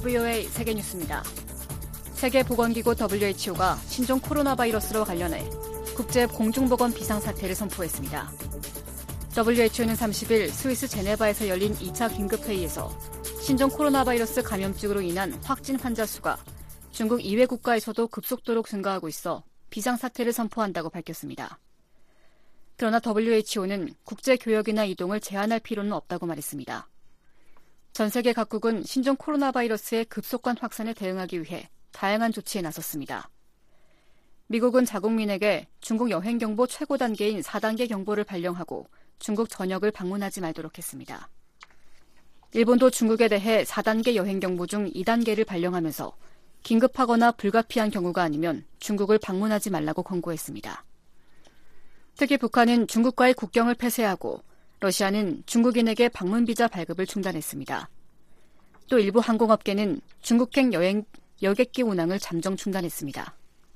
VOA 세계뉴스입니다. 세계보건기구 WHO가 신종 코로나 바이러스로 관련해 국제 공중보건 비상사태를 선포했습니다. WHO는 30일 스위스 제네바에서 열린 2차 긴급회의에서 신종 코로나 바이러스 감염증으로 인한 확진 환자 수가 중국 이외 국가에서도 급속도로 증가하고 있어 비상사태를 선포한다고 밝혔습니다. 그러나 WHO는 국제교역이나 이동을 제한할 필요는 없다고 말했습니다. 전 세계 각국은 신종 코로나 바이러스의 급속한 확산에 대응하기 위해 다양한 조치에 나섰습니다. 미국은 자국민에게 중국 여행경보 최고 단계인 4단계 경보를 발령하고 중국 전역을 방문하지 말도록 했습니다. 일본도 중국에 대해 4단계 여행경보 중 2단계를 발령하면서 긴급하거나 불가피한 경우가 아니면 중국을 방문하지 말라고 권고했습니다. 특히 북한은 중국과의 국경을 폐쇄하고 러시아는 중국인에게 방문 비자 발급을 중단했습니다. 또 일부 항공업계는 중국행 여객기 운항을 잠정 중단했습니다.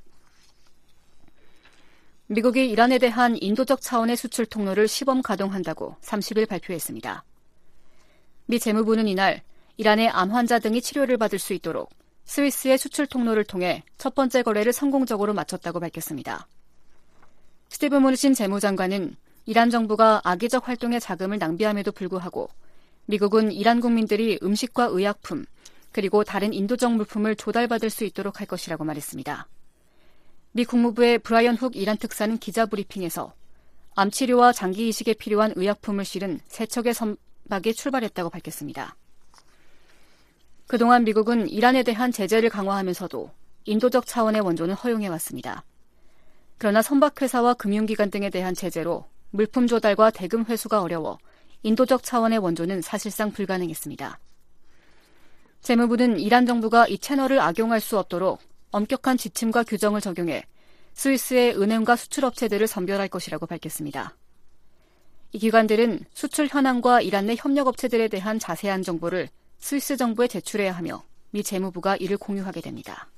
미국이 이란에 대한 인도적 차원의 수출 통로를 시범 가동한다고 30일 발표했습니다. 미 재무부는 이날 이란의 암 환자 등이 치료를 받을 수 있도록 스위스의 수출 통로를 통해 첫 번째 거래를 성공적으로 마쳤다고 밝혔습니다. 스티브 무누친 재무장관은 이란 정부가 악의적 활동에 자금을 낭비함에도 불구하고 미국은 이란 국민들이 음식과 의약품 그리고 다른 인도적 물품을 조달받을 수 있도록 할 것이라고 말했습니다. 미 국무부의 브라이언 훅 이란 특사는 기자 브리핑에서 암 치료와 장기 이식에 필요한 의약품을 실은 세 척의 선박이 출발했다고 밝혔습니다. 그동안 미국은 이란에 대한 제재를 강화하면서도 인도적 차원의 원조는 허용해왔습니다. 그러나 선박회사와 금융기관 등에 대한 제재로 물품 조달과 대금 회수가 어려워 인도적 차원의 원조는 사실상 불가능했습니다. 재무부는 이란 정부가 이 채널을 악용할 수 없도록 엄격한 지침과 규정을 적용해 스위스의 은행과 수출업체들을 선별할 것이라고 밝혔습니다. 이 기관들은 수출 현황과 이란 내 협력업체들에 대한 자세한 정보를 스위스 정부에 제출해야 하며 미 재무부가 이를 공유하게 됩니다.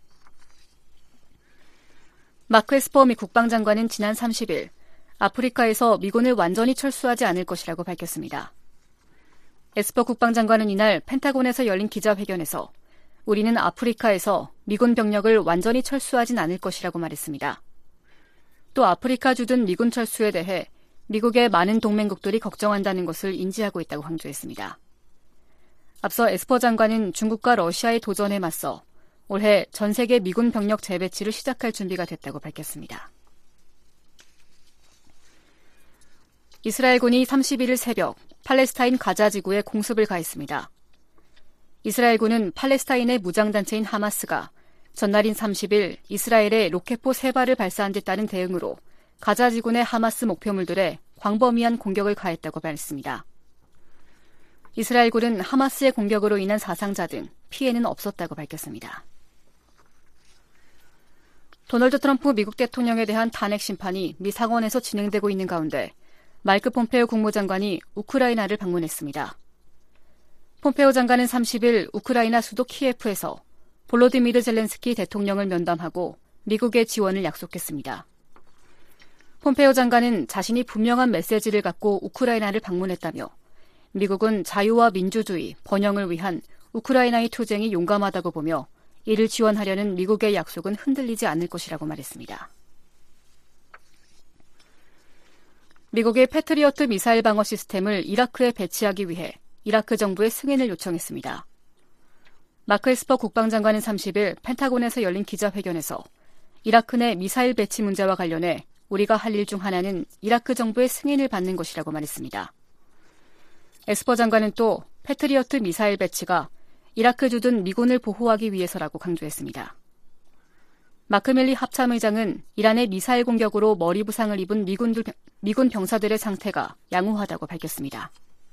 마크 에스퍼 미 국방장관은 지난 30일 아프리카에서 미군을 완전히 철수하지 않을 것이라고 밝혔습니다. 에스퍼 국방장관은 이날 펜타곤에서 열린 기자회견에서 우리는 아프리카에서 미군 병력을 완전히 철수하진 않을 것이라고 말했습니다. 또 아프리카 주둔 미군 철수에 대해 미국의 많은 동맹국들이 걱정한다는 것을 인지하고 있다고 강조했습니다. 앞서 에스퍼 장관은 중국과 러시아의 도전에 맞서 올해 전 세계 미군 병력 재배치를 시작할 준비가 됐다고 밝혔습니다. 이스라엘군이 31일 새벽 팔레스타인 가자 지구에 공습을 가했습니다. 이스라엘군은 팔레스타인의 무장단체인 하마스가 전날인 30일 이스라엘에 로켓포 3발을 발사한 데 따른 대응으로 가자 지구 내 하마스 목표물들에 광범위한 공격을 가했다고 말했습니다. 이스라엘군은 하마스의 공격으로 인한 사상자 등 피해는 없었다고 밝혔습니다. 도널드 트럼프 미국 대통령에 대한 탄핵 심판이 미 상원에서 진행되고 있는 가운데 마이크 폼페오 국무장관이 우크라이나를 방문했습니다. 폼페오 장관은 30일 우크라이나 수도 키예프에서 볼로디미르 젤렌스키 대통령을 면담하고 미국의 지원을 약속했습니다. 폼페오 장관은 자신이 분명한 메시지를 갖고 우크라이나를 방문했다며 미국은 자유와 민주주의, 번영을 위한 우크라이나의 투쟁이 용감하다고 보며 이를 지원하려는 미국의 약속은 흔들리지 않을 것이라고 말했습니다. 미국의 패트리어트 미사일 방어 시스템을 이라크에 배치하기 위해 이라크 정부의 승인을 요청했습니다. 마크 에스퍼 국방장관은 30일 펜타곤에서 열린 기자회견에서 이라크 내 미사일 배치 문제와 관련해 우리가 할 일 중 하나는 이라크 정부의 승인을 받는 것이라고 말했습니다. 에스퍼 장관은 또 패트리어트 미사일 배치가 이라크 주둔 미군을 보호하기 위해서라고 강조했습니다. 마크 밀리 합참의장은 이란의 미사일 공격으로 머리 부상을 입은 미군 병사들의 상태가 양호하다고 밝혔습니다.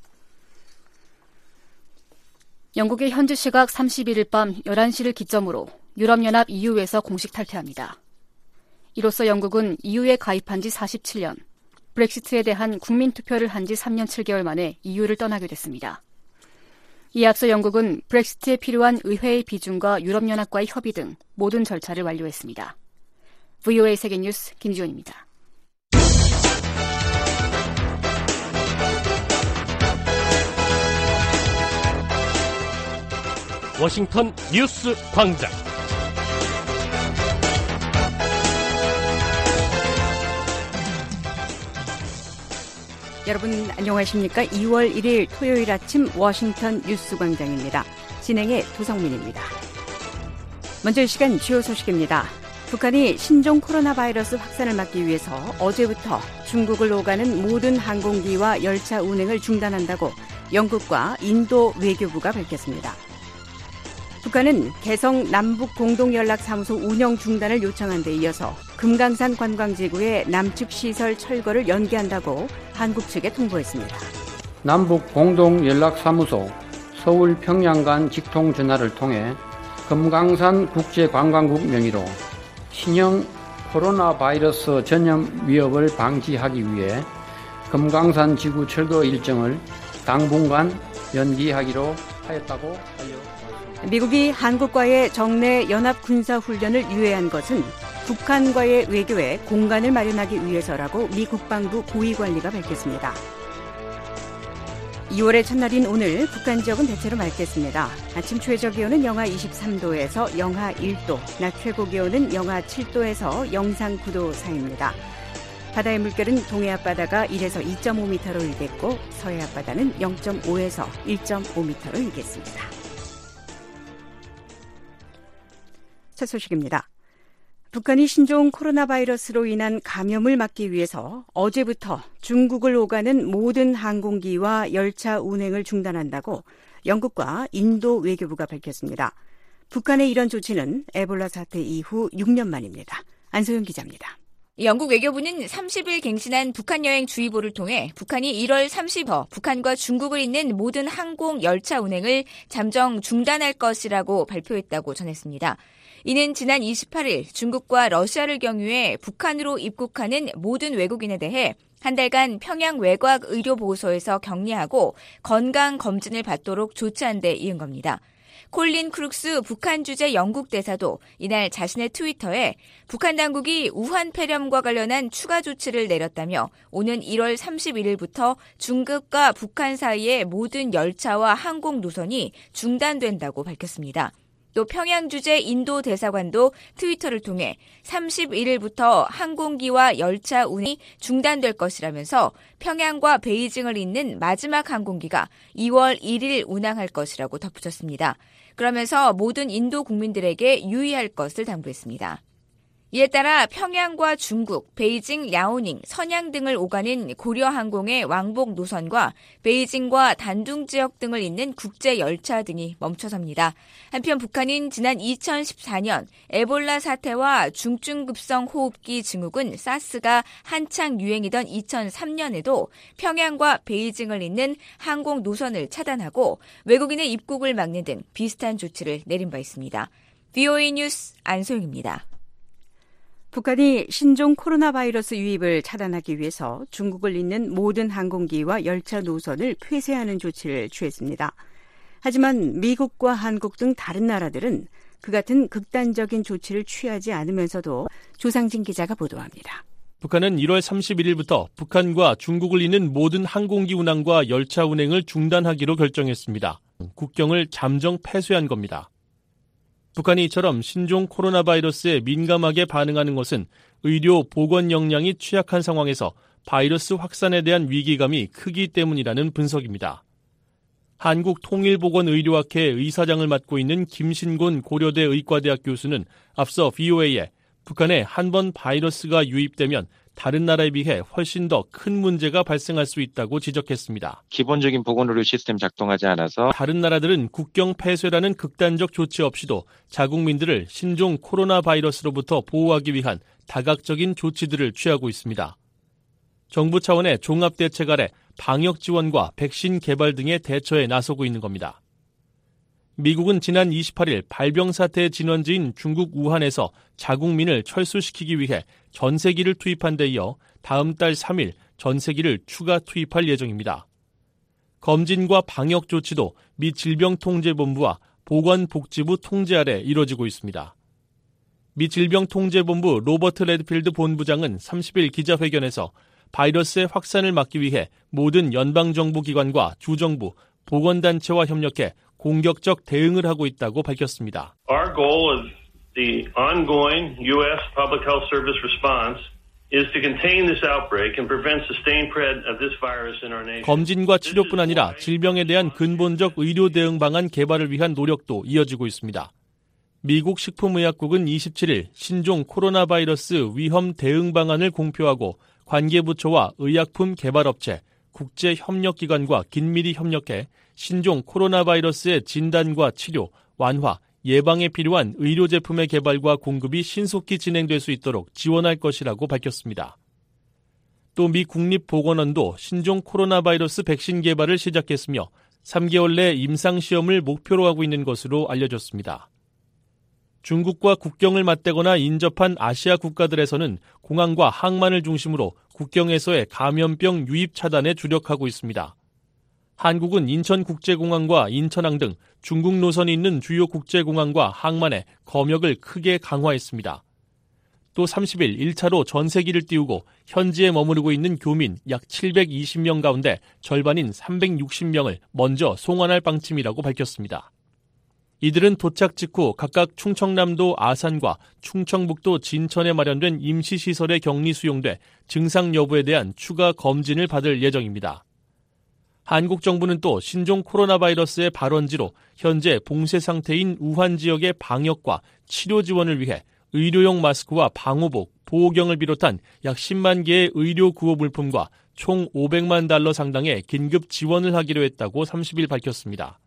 영국이 현지 시각 31일 밤 11시를 기점으로 유럽연합 EU에서 공식 탈퇴합니다. 이로써 영국은 EU에 가입한 지 47년, 브렉시트에 대한 국민투표를 한 지 3년 7개월 만에 EU를 떠나게 됐습니다. 이에 앞서 영국은 브렉시트에 필요한 의회의 비중과 유럽연합과의 협의 등 모든 절차를 완료했습니다. VOA 세계뉴스 김지원입니다. 워싱턴 뉴스 광장. 여러분 안녕하십니까? 2월 1일 토요일 아침 워싱턴 뉴스 광장입니다. 진행의 도성민입니다. 먼저 이 시간 주요 소식입니다. 북한이 신종 코로나 바이러스 확산을 막기 위해서 어제부터 중국을 오가는 모든 항공기와 열차 운행을 중단한다고 영국과 인도 외교부가 밝혔습니다. 북한은 개성 남북공동연락사무소 운영 중단을 요청한 데 이어서 금강산 관광지구의 남측 시설 철거를 연기한다고 한국 측에 통보했습니다. 남북공동연락사무소 서울 평양 간 직통 전화를 통해 금강산 국제관광국 명의로 신형 코로나 바이러스 전염 위협을 방지하기 위해 금강산 지구 철거 일정을 당분간 연기하기로 하였다고 알려졌습니다. 미국이 한국과의 정례 연합 군사훈련을 유예한 것은 북한과의 외교에 공간을 마련하기 위해서라고 미 국방부 고위관리가 밝혔습니다. 2월의 첫날인 오늘 북한 지역은 대체로 맑겠습니다. 아침 최저 기온은 영하 23도에서 영하 1도, 낮 최고 기온은 영하 7도에서 영상 9도 사이입니다. 바다의 물결은 동해 앞바다가 1에서 2.5m로 일겠고 서해 앞바다는 0.5에서 1.5m로 일겠습니다. 첫 소식입니다. 북한이 신종 코로나 바이러스로 인한 감염을 막기 위해서 어제부터 중국을 오가는 모든 항공기와 열차 운행을 중단한다고 영국과 인도 외교부가 밝혔습니다. 북한의 이런 조치는 에볼라 사태 이후 6년 만입니다. 안소영 기자입니다. 영국 외교부는 30일 갱신한 북한 여행 주의보를 통해 북한이 1월 30일 북한과 중국을 잇는 모든 항공 열차 운행을 잠정 중단할 것이라고 발표했다고 전했습니다. 이는 지난 28일 중국과 러시아를 경유해 북한으로 입국하는 모든 외국인에 대해 한 달간 평양 외곽 의료보호소에서 격리하고 건강검진을 받도록 조치한 데 이은 겁니다. 콜린 크룩스 북한 주재 영국 대사도 이날 자신의 트위터에 북한 당국이 우한 폐렴과 관련한 추가 조치를 내렸다며 오는 1월 31일부터 중국과 북한 사이의 모든 열차와 항공 노선이 중단된다고 밝혔습니다. 또 평양 주재 인도 대사관도 트위터를 통해 31일부터 항공기와 열차 운행이 중단될 것이라면서 평양과 베이징을 잇는 마지막 항공기가 2월 1일 운항할 것이라고 덧붙였습니다. 그러면서 모든 인도 국민들에게 유의할 것을 당부했습니다. 이에 따라 평양과 중국, 베이징, 랴오닝, 선양 등을 오가는 고려항공의 왕복 노선과 베이징과 단둥 지역 등을 잇는 국제 열차 등이 멈춰섭니다. 한편 북한은 지난 2014년 에볼라 사태와 중증급성 호흡기 증후군 사스가 한창 유행이던 2003년에도 평양과 베이징을 잇는 항공 노선을 차단하고 외국인의 입국을 막는 등 비슷한 조치를 내린 바 있습니다. VOA 뉴스 안소영입니다. 북한이 신종 코로나 바이러스 유입을 차단하기 위해서 중국을 잇는 모든 항공기와 열차 노선을 폐쇄하는 조치를 취했습니다. 하지만 미국과 한국 등 다른 나라들은 그 같은 극단적인 조치를 취하지 않으면서도 조상진 기자가 보도합니다. 북한은 1월 31일부터 북한과 중국을 잇는 모든 항공기 운항과 열차 운행을 중단하기로 결정했습니다. 국경을 잠정 폐쇄한 겁니다. 북한이 이처럼 신종 코로나 바이러스에 민감하게 반응하는 것은 의료 보건 역량이 취약한 상황에서 바이러스 확산에 대한 위기감이 크기 때문이라는 분석입니다. 한국통일보건의료학회 의사장을 맡고 있는 김신곤 고려대 의과대학 교수는 앞서 VOA에 북한에 한 번 바이러스가 유입되면 다른 나라에 비해 훨씬 더 큰 문제가 발생할 수 있다고 지적했습니다. 기본적인 보건의료 시스템 작동하지 않아서 다른 나라들은 국경 폐쇄라는 극단적 조치 없이도 자국민들을 신종 코로나 바이러스로부터 보호하기 위한 다각적인 조치들을 취하고 있습니다. 정부 차원의 종합대책 아래 방역 지원과 백신 개발 등의 대처에 나서고 있는 겁니다. 미국은 지난 28일 발병 사태의 진원지인 중국 우한에서 자국민을 철수시키기 위해 전세기를 투입한 데 이어 다음 달 3일 전세기를 추가 투입할 예정입니다. 검진과 방역 조치도 미 질병통제본부와 보건복지부 통제 아래 이뤄지고 있습니다. 미 질병통제본부 로버트 레드필드 본부장은 30일 기자회견에서 바이러스의 확산을 막기 위해 모든 연방정부기관과 주정부, 보건단체와 협력해 공격적 대응을 하고 있다고 밝혔습니다. Our goal of the ongoing U.S. Public Health Service response is to contain this outbreak and prevent sustained spread of this virus in our nation. 검진과 치료뿐 아니라 질병에 대한 근본적 의료 대응 방안 개발을 위한 노력도 이어지고 있습니다. 미국 식품의약국은 27일 신종 코로나 바이러스 위험 대응 방안을 공표하고 관계부처와 의약품 개발업체, 국제협력기관과 긴밀히 협력해 신종 코로나 바이러스의 진단과 치료, 완화, 예방에 필요한 의료제품의 개발과 공급이 신속히 진행될 수 있도록 지원할 것이라고 밝혔습니다. 또 미 국립보건원도 신종 코로나 바이러스 백신 개발을 시작했으며 3개월 내 임상시험을 목표로 하고 있는 것으로 알려졌습니다. 중국과 국경을 맞대거나 인접한 아시아 국가들에서는 공항과 항만을 중심으로 국경에서의 감염병 유입 차단에 주력하고 있습니다. 한국은 인천국제공항과 인천항 등 중국 노선이 있는 주요 국제공항과 항만에 검역을 크게 강화했습니다. 또 30일 1차로 전세기를 띄우고 현지에 머무르고 있는 교민 약 720명 가운데 절반인 360명을 먼저 송환할 방침이라고 밝혔습니다. 이들은 도착 직후 각각 충청남도 아산과 충청북도 진천에 마련된 임시시설에 격리 수용돼 증상 여부에 대한 추가 검진을 받을 예정입니다. 한국 정부는 또 신종 코로나 바이러스의 발원지로 현재 봉쇄 상태인 우한 지역의 방역과 치료 지원을 위해 의료용 마스크와 방호복, 보호경을 비롯한 약 10만 개의 의료 구호 물품과 총 500만 달러 상당의 긴급 지원을 하기로 했다고 30일 밝혔습니다.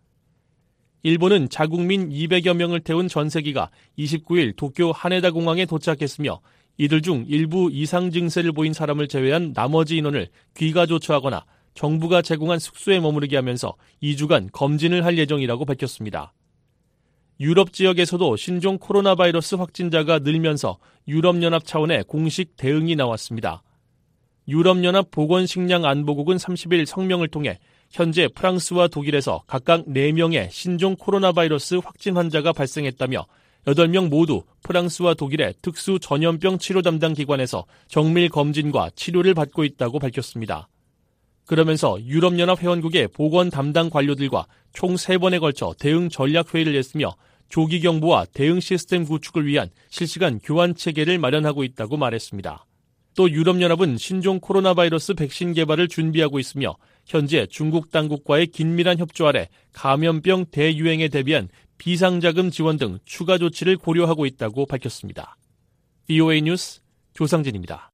일본은 자국민 200여 명을 태운 전세기가 29일 도쿄 하네다 공항에 도착했으며 이들 중 일부 이상 증세를 보인 사람을 제외한 나머지 인원을 귀가 조처하거나 정부가 제공한 숙소에 머무르게 하면서 2주간 검진을 할 예정이라고 밝혔습니다. 유럽 지역에서도 신종 코로나 바이러스 확진자가 늘면서 유럽연합 차원의 공식 대응이 나왔습니다. 유럽연합 보건식량안보국은 30일 성명을 통해 현재 프랑스와 독일에서 각각 4명의 신종 코로나 바이러스 확진 환자가 발생했다며 8명 모두 프랑스와 독일의 특수 전염병 치료 담당 기관에서 정밀 검진과 치료를 받고 있다고 밝혔습니다. 그러면서 유럽연합 회원국의 보건 담당 관료들과 총 3번에 걸쳐 대응 전략 회의를 했으며 조기 경보와 대응 시스템 구축을 위한 실시간 교환 체계를 마련하고 있다고 말했습니다. 또 유럽연합은 신종 코로나 바이러스 백신 개발을 준비하고 있으며 현재 중국 당국과의 긴밀한 협조 아래 감염병 대유행에 대비한 비상자금 지원 등 추가 조치를 고려하고 있다고 밝혔습니다. VOA 뉴스 조상진입니다.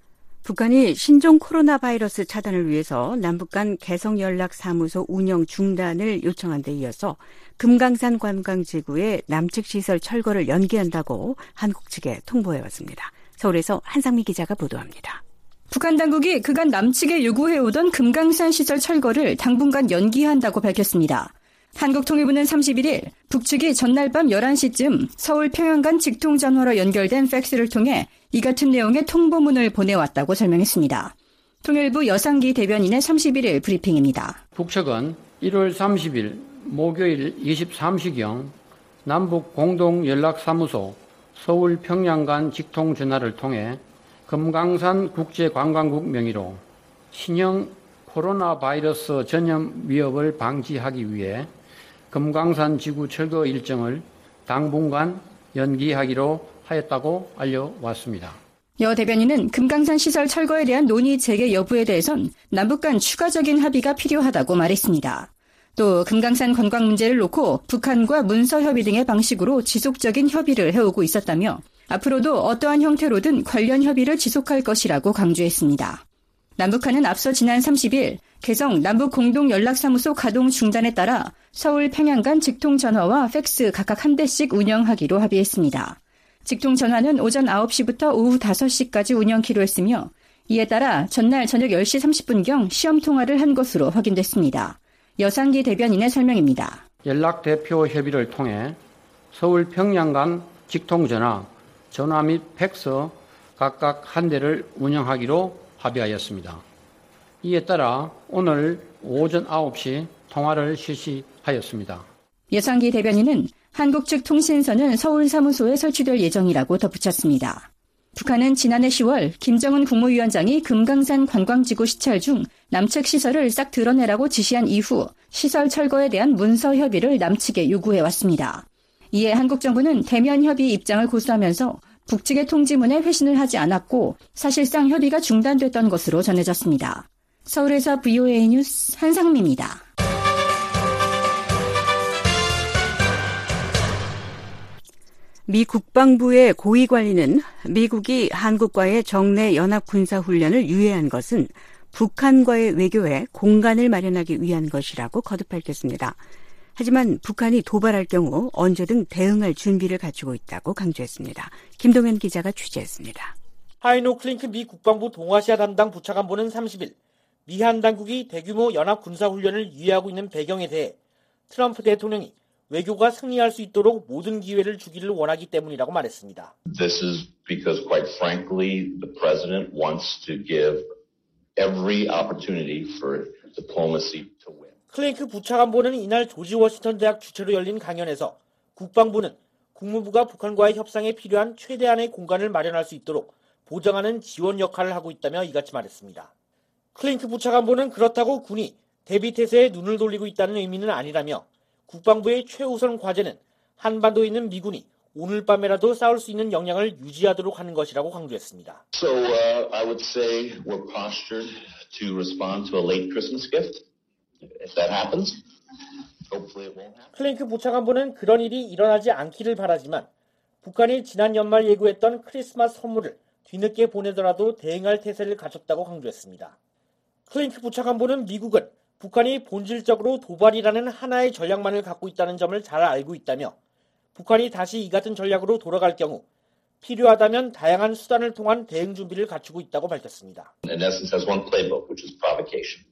북한이 신종 코로나 바이러스 차단을 위해서 남북 간 개성연락사무소 운영 중단을 요청한 데 이어서 금강산 관광지구의 남측 시설 철거를 연기한다고 한국 측에 통보해왔습니다. 서울에서 한상미 기자가 보도합니다. 북한 당국이 그간 남측에 요구해오던 금강산 시설 철거를 당분간 연기한다고 밝혔습니다. 한국통일부는 31일 북측이 전날 밤 11시쯤 서울 평양 간 직통전화로 연결된 팩스를 통해 이 같은 내용의 통보문을 보내왔다고 설명했습니다. 통일부 여상기 대변인의 31일 브리핑입니다. 북측은 1월 30일 목요일 23시경 남북 공동연락사무소 서울 평양 간 직통전화를 통해 금강산 국제관광국 명의로 신형 코로나 바이러스 전염 위협을 방지하기 위해 금강산 지구 철거 일정을 당분간 연기하기로 하였다고 알려왔습니다. 여 대변인은 금강산 시설 철거에 대한 논의 재개 여부에 대해선 남북 간 추가적인 합의가 필요하다고 말했습니다. 또 금강산 관광 문제를 놓고 북한과 문서 협의 등의 방식으로 지속적인 협의를 해오고 있었다며 앞으로도 어떠한 형태로든 관련 협의를 지속할 것이라고 강조했습니다. 남북한은 앞서 지난 30일 개성 남북공동연락사무소 가동 중단에 따라 서울 평양 간 직통전화와 팩스 각각 한 대씩 운영하기로 합의했습니다. 직통전화는 오전 9시부터 오후 5시까지 운영키로 했으며 이에 따라 전날 저녁 10시 30분경 시험 통화를 한 것으로 확인됐습니다. 여상기 대변인의 설명입니다. 연락대표 협의를 통해 서울 평양 간 직통전화, 전화 및 팩스 각각 한 대를 운영하기로 합의하였습니다. 이에 따라 오늘 오전 9시 통화를 실시하였습니다. 여상기 대변인은 한국 측 통신선은 서울 사무소에 설치될 예정이라고 덧붙였습니다. 북한은 지난해 10월 김정은 국무위원장이 금강산 관광지구 시찰 중 남측 시설을 싹 드러내라고 지시한 이후 시설 철거에 대한 문서 협의를 남측에 요구해왔습니다. 이에 한국 정부는 대면 협의 입장을 고수하면서 북측의 통지문에 회신을 하지 않았고 사실상 협의가 중단됐던 것으로 전해졌습니다. 서울에서 VOA 뉴스 한상미입니다. 미 국방부의 고위 관리는 미국이 한국과의 정례 연합 군사 훈련을 유예한 것은 북한과의 외교에 공간을 마련하기 위한 것이라고 거듭 밝혔습니다. 하지만 북한이 도발할 경우 언제든 대응할 준비를 갖추고 있다고 강조했습니다. 김동현 기자가 취재했습니다. 하이노 클링크 미 국방부 동아시아 담당 부차관보는 30일 미한 당국이 대규모 연합 군사 훈련을 유예하고 있는 배경에 대해 트럼프 대통령이 외교가 승리할 수 있도록 모든 기회를 주기를 원하기 때문이라고 말했습니다. This is because, quite frankly, the president wants to give every opportunity for diplomacy to win. 클링크 부차관보는 이날 조지 워싱턴 대학 주최로 열린 강연에서 국방부는 국무부가 북한과의 협상에 필요한 최대한의 공간을 마련할 수 있도록 보장하는 지원 역할을 하고 있다며 이같이 말했습니다. 클링크 부차관보는 그렇다고 군이 대비태세에 눈을 돌리고 있다는 의미는 아니라며 국방부의 최우선 과제는 한반도에 있는 미군이 오늘 밤에라도 싸울 수 있는 역량을 유지하도록 하는 것이라고 강조했습니다. So I would say we're postured to respond to a late Christmas gift. If that happens, hopefully it won't happen. 클링크 부차관보는 그런 일이 일어나지 않기를 바라지만 북한이 지난 연말 예고했던 크리스마스 선물을 뒤늦게 보내더라도 대응할 태세를 갖췄다고 강조했습니다. 클링크 부차관보는 미국은 북한이 본질적으로 도발이라는 하나의 전략만을 갖고 있다는 점을 잘 알고 있다며 북한이 다시 이 같은 전략으로 돌아갈 경우 필요하다면 다양한 수단을 통한 대응 준비를 갖추고 있다고 밝혔습니다. In essence, has one playbook, which is provocation.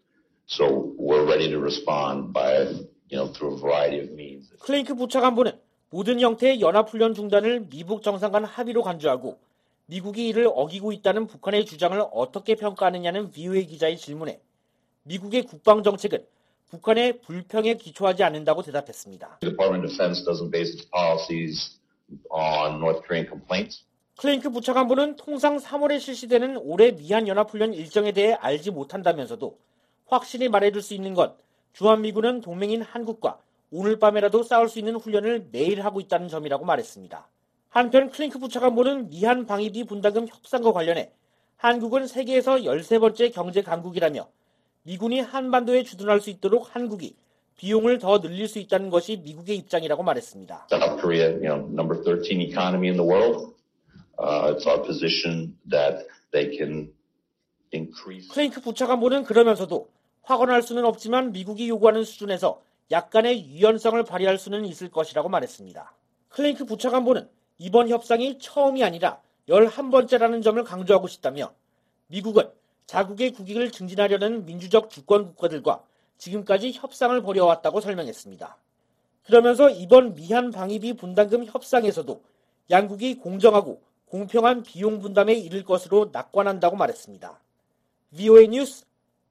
So we're ready to respond by, through a variety of means. 클링크 부차관보는 모든 형태의 연합훈련 중단을 미북 정상 간 합의로 간주하고 미국이 이를 어기고 있다는 북한의 주장을 어떻게 평가하느냐는 VOA 기자의 질문에 미국의 국방정책은 북한의 불평에 기초하지 않는다고 대답했습니다. The Department of Defense doesn't base its policies on North Korean complaints. 클링크 부차관보는 통상 3월에 실시되는 올해 미한 연합훈련 일정에 대해 알지 못한다면서도 확실히 말해줄 수 있는 건 주한미군은 동맹인 한국과 오늘 밤에라도 싸울 수 있는 훈련을 매일 하고 있다는 점이라고 말했습니다. 한편 클링크 부차관보는 미한 방위비 분담금 협상과 관련해 한국은 세계에서 13번째 경제 강국이라며 미군이 한반도에 주둔할 수 있도록 한국이 비용을 더 늘릴 수 있다는 것이 미국의 입장이라고 말했습니다. South Korea, number 13 economy in the world. It's our position that they can increase. 클링크 부차관보는 그러면서도 확언할 수는 없지만 미국이 요구하는 수준에서 약간의 유연성을 발휘할 수는 있을 것이라고 말했습니다. 클링크 부차관보는 이번 협상이 처음이 아니라 11번째라는 점을 강조하고 싶다며 미국은 자국의 국익을 증진하려는 민주적 주권 국가들과 지금까지 협상을 벌여왔다고 설명했습니다. 그러면서 이번 미한 방위비 분담금 협상에서도 양국이 공정하고 공평한 비용 분담에 이를 것으로 낙관한다고 말했습니다. VOA 뉴스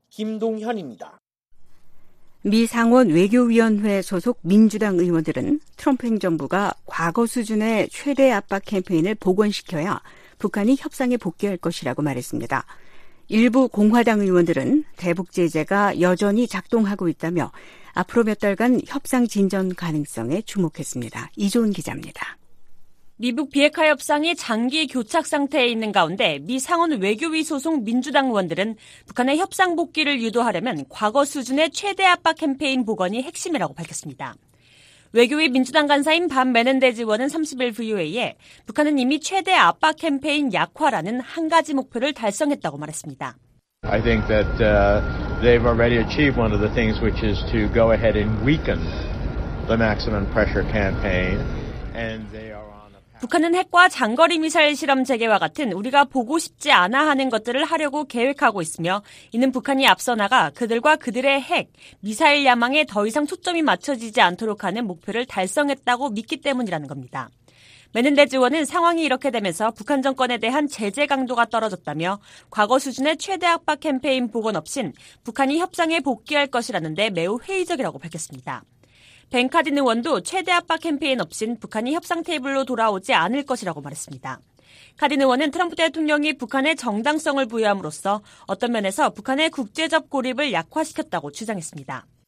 김동현입니다. 미 상원 외교위원회 소속 민주당 의원들은 트럼프 행정부가 과거 수준의 최대 압박 캠페인을 복원시켜야 북한이 협상에 복귀할 것이라고 말했습니다. 일부 공화당 의원들은 대북 제재가 여전히 작동하고 있다며 앞으로 몇 달간 협상 진전 가능성에 주목했습니다. 이조은 기자입니다. 미북 비핵화 협상이 장기 교착 상태에 있는 가운데 미 상원 외교위 소속 민주당 의원들은 북한의 협상 복귀를 유도하려면 과거 수준의 최대 압박 캠페인 복원이 핵심이라고 밝혔습니다. 외교위 민주당 간사인 반 메넨데즈 의원은 30일 VOA에 북한은 이미 최대 압박 캠페인 약화라는 한 가지 목표를 달성했다고 말했습니다. I think that they've already achieved one of the things which is to go ahead and weaken the maximum pressure campaign and they are 북한은 핵과 장거리 미사일 실험 재개와 같은 우리가 보고 싶지 않아 하는 것들을 하려고 계획하고 있으며 이는 북한이 앞서 나가 그들과 그들의 핵, 미사일 야망에 더 이상 초점이 맞춰지지 않도록 하는 목표를 달성했다고 믿기 때문이라는 겁니다. 메넨데즈 의원은 상황이 이렇게 되면서 북한 정권에 대한 제재 강도가 떨어졌다며 과거 수준의 최대 압박 캠페인 복원 없인 북한이 협상에 복귀할 것이라는데 매우 회의적이라고 밝혔습니다. 벤 카딘 의원도 최대 압박 캠페인 없인 북한이 협상 테이블로 돌아오지 않을 것이라고 말했습니다. 카딘 의원은 트럼프 대통령이 북한에 정당성을 부여함으로써 어떤 면에서 북한의 국제적 고립을 약화시켰다고 주장했습니다.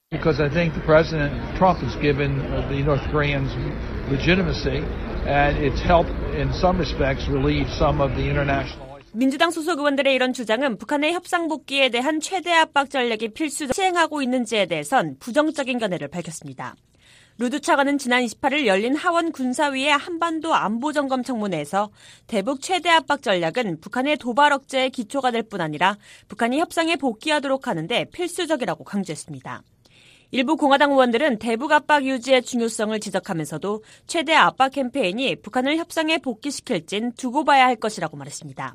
Because I think the President Trump has given the North Koreans legitimacy, and it's helped in some respects relieve some of the international. 민주당 소속 의원들의 이런 주장은 북한의 협상 복귀에 대한 최대 압박 전략이 필수적으로 시행하고 있는지에 대해선 부정적인 견해를 밝혔습니다. 루드 차관은 지난 28일 열린 하원 군사위의 한반도 안보점검 청문회에서 대북 최대 압박 전략은 북한의 도발 억제에 기초가 될 뿐 아니라 북한이 협상에 복귀하도록 하는데 필수적이라고 강조했습니다. 일부 공화당 의원들은 대북 압박 유지의 중요성을 지적하면서도 최대 압박 캠페인이 북한을 협상에 복귀시킬진 두고 봐야 할 것이라고 말했습니다.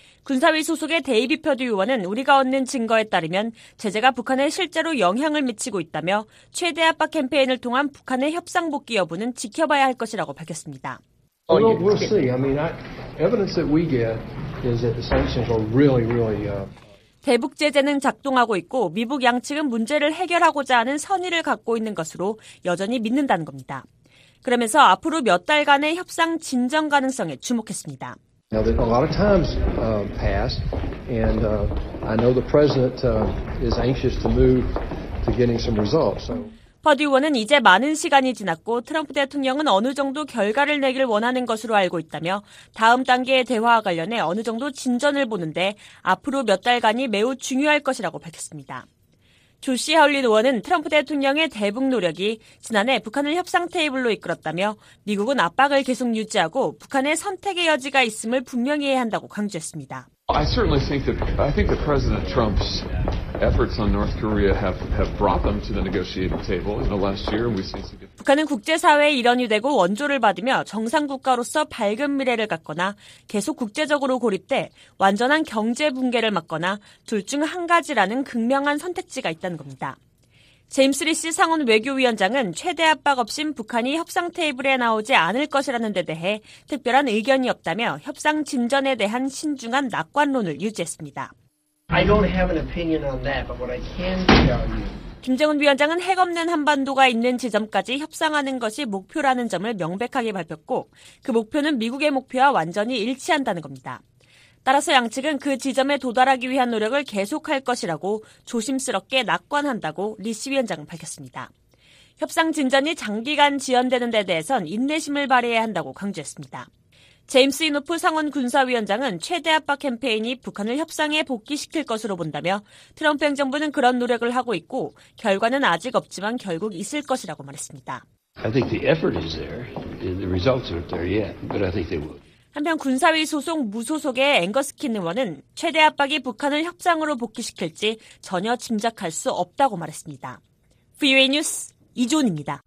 군사위 소속의 데이비 퍼듀 의원은 우리가 얻는 증거에 따르면 제재가 북한에 실제로 영향을 미치고 있다며 최대 압박 캠페인을 통한 북한의 협상 복귀 여부는 지켜봐야 할 것이라고 밝혔습니다. We'll see. I mean, evidence that we get is that the sanctions are really 대북 제재는 작동하고 있고 미북 양측은 문제를 해결하고자 하는 선의를 갖고 있는 것으로 여전히 믿는다는 겁니다. 그러면서 앞으로 몇 달간의 협상 진전 가능성에 주목했습니다. Now, a lot of time's passed, and I know the president is anxious to move to getting some results. So. 퍼듀 의원은 이제 많은 시간이 지났고 트럼프 대통령은 어느 정도 결과를 내길 원하는 것으로 알고 있다며 다음 단계의 대화와 관련해 어느 정도 진전을 보는데 앞으로 몇 달간이 매우 중요할 것이라고 밝혔습니다. 조시 하울린 의원은 트럼프 대통령의 대북 노력이 지난해 북한을 협상 테이블로 이끌었다며 미국은 압박을 계속 유지하고 북한의 선택의 여지가 있음을 분명히 해야 한다고 강조했습니다. I think that President Trump's efforts on North Korea have brought them to the negotiating table in the last year, and we've seen some. 북한은 국제사회의 일원이 되고 원조를 받으며 정상국가로서 밝은 미래를 갖거나 계속 국제적으로 고립돼 완전한 경제 붕괴를 막거나 둘 중 한 가지라는 극명한 선택지가 있다는 겁니다. 제임스 리시 상원 외교위원장은 최대 압박 없인 북한이 협상 테이블에 나오지 않을 것이라는 데 대해 특별한 의견이 없다며 협상 진전에 대한 신중한 낙관론을 유지했습니다. I don't have an opinion on that, but what I can tell you. 김정은 위원장은 핵 없는 한반도가 있는 지점까지 협상하는 것이 목표라는 점을 명백하게 밝혔고 그 목표는 미국의 목표와 완전히 일치한다는 겁니다. 따라서 양측은 그 지점에 도달하기 위한 노력을 계속할 것이라고 조심스럽게 낙관한다고 리시 위원장은 밝혔습니다. 협상 진전이 장기간 지연되는 데 대해선 인내심을 발휘해야 한다고 강조했습니다. 제임스 이노프 상원 군사위원장은 최대 압박 캠페인이 북한을 협상에 복귀시킬 것으로 본다며 트럼프 행정부는 그런 노력을 하고 있고 결과는 아직 없지만 결국 있을 것이라고 말했습니다. I think the effort is there. The results aren't there yet, but I think they will. 한편 군사위 소속 무소속의 앵거스킨 의원은 최대 압박이 북한을 협상으로 복귀시킬지 전혀 짐작할 수 없다고 말했습니다. VOA 뉴스 이존입니다.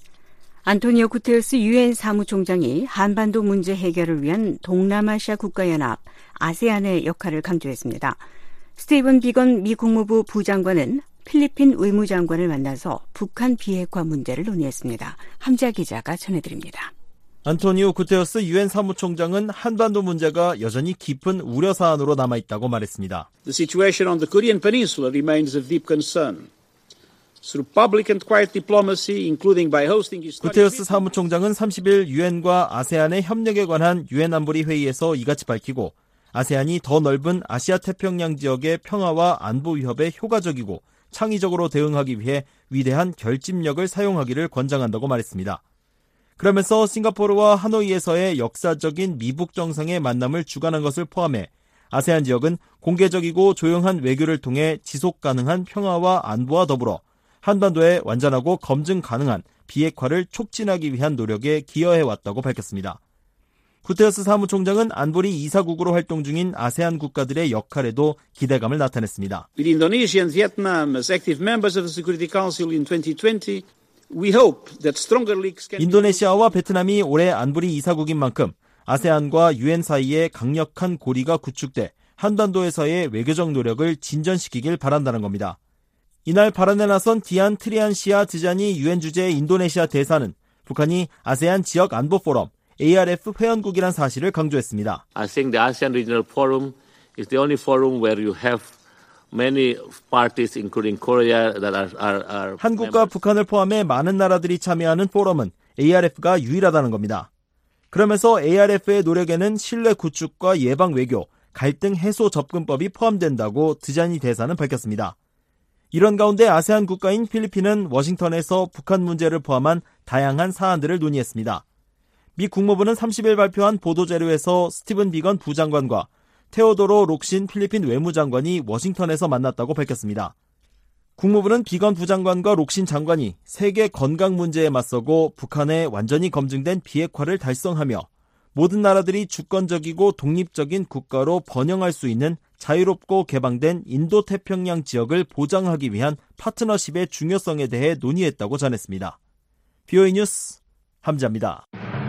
안토니오 구테르스 유엔 사무총장이 한반도 문제 해결을 위한 동남아시아 국가연합 아세안의 역할을 강조했습니다. 스티븐 비건 미 국무부 부장관은 필리핀 외무장관을 만나서 북한 비핵화 문제를 논의했습니다. 함자 기자가 전해드립니다. 안토니오 구테르스 유엔 사무총장은 한반도 문제가 여전히 깊은 우려 사안으로 남아있다고 말했습니다. The situation on the Korean Peninsula remains of deep concern. Through public and quiet diplomacy, including by hosting 구테르스 사무총장은 30일 유엔과 아세안의 협력에 관한 유엔 안보리 회의에서 이같이 밝히고 아세안이 더 넓은 아시아 태평양 지역의 평화와 안보 위협에 효과적이고 창의적으로 대응하기 위해 위대한 결집력을 사용하기를 권장한다고 말했습니다. 그러면서 싱가포르와 하노이에서의 역사적인 미북 정상의 만남을 주관한 것을 포함해 아세안 지역은 공개적이고 조용한 외교를 통해 지속 가능한 평화와 안보와 더불어 한반도에 완전하고 검증 가능한 비핵화를 촉진하기 위한 노력에 기여해왔다고 밝혔습니다. 구테르스 사무총장은 안보리 이사국으로 활동 중인 아세안 국가들의 역할에도 기대감을 나타냈습니다. With Indonesia and Vietnam as active members of the Security Council in 2020, we hope that stronger links can. 인도네시아와 베트남이 올해 안보리 이사국인 만큼 아세안과 유엔 사이에 강력한 고리가 구축돼 한반도에서의 외교적 노력을 진전시키길 바란다는 겁니다. 이날 발언에 나선 디안 트리안시아 드자니 유엔 주재 인도네시아 대사는 북한이 아세안 지역 안보 포럼 ARF 회원국이란 사실을 강조했습니다. I think the ASEAN Regional Forum is the only forum where you have many parties, including Korea, that are 한국과 members. 북한을 포함해 많은 나라들이 참여하는 포럼은 ARF가 유일하다는 겁니다. 그러면서 ARF의 노력에는 신뢰 구축과 예방 외교, 갈등 해소 접근법이 포함된다고 드자니 대사는 밝혔습니다. 이런 가운데 아세안 국가인 필리핀은 워싱턴에서 북한 문제를 포함한 다양한 사안들을 논의했습니다. 미 국무부는 30일 발표한 보도자료에서 스티븐 비건 부장관과 테오도로 록신 필리핀 외무장관이 워싱턴에서 만났다고 밝혔습니다. 국무부는 비건 부장관과 록신 장관이 세계 건강 문제에 맞서고 북한의 완전히 검증된 비핵화를 달성하며 모든 나라들이 주권적이고 독립적인 국가로 번영할 수 있는 자유롭고 개방된 인도태평양 지역을 보장하기 위한 파트너십의 중요성에 대해 논의했다고 전했습니다. BOE 뉴스 함자입니다.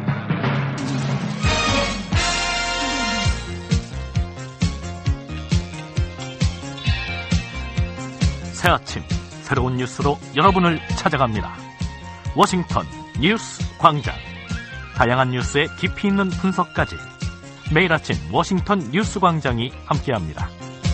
새 아침 새로운 뉴스로 여러분을 찾아갑니다. 워싱턴 뉴스 광장. 다양한 뉴스의 깊이 있는 분석까지 매일 아침 워싱턴 뉴스 광장이 함께합니다.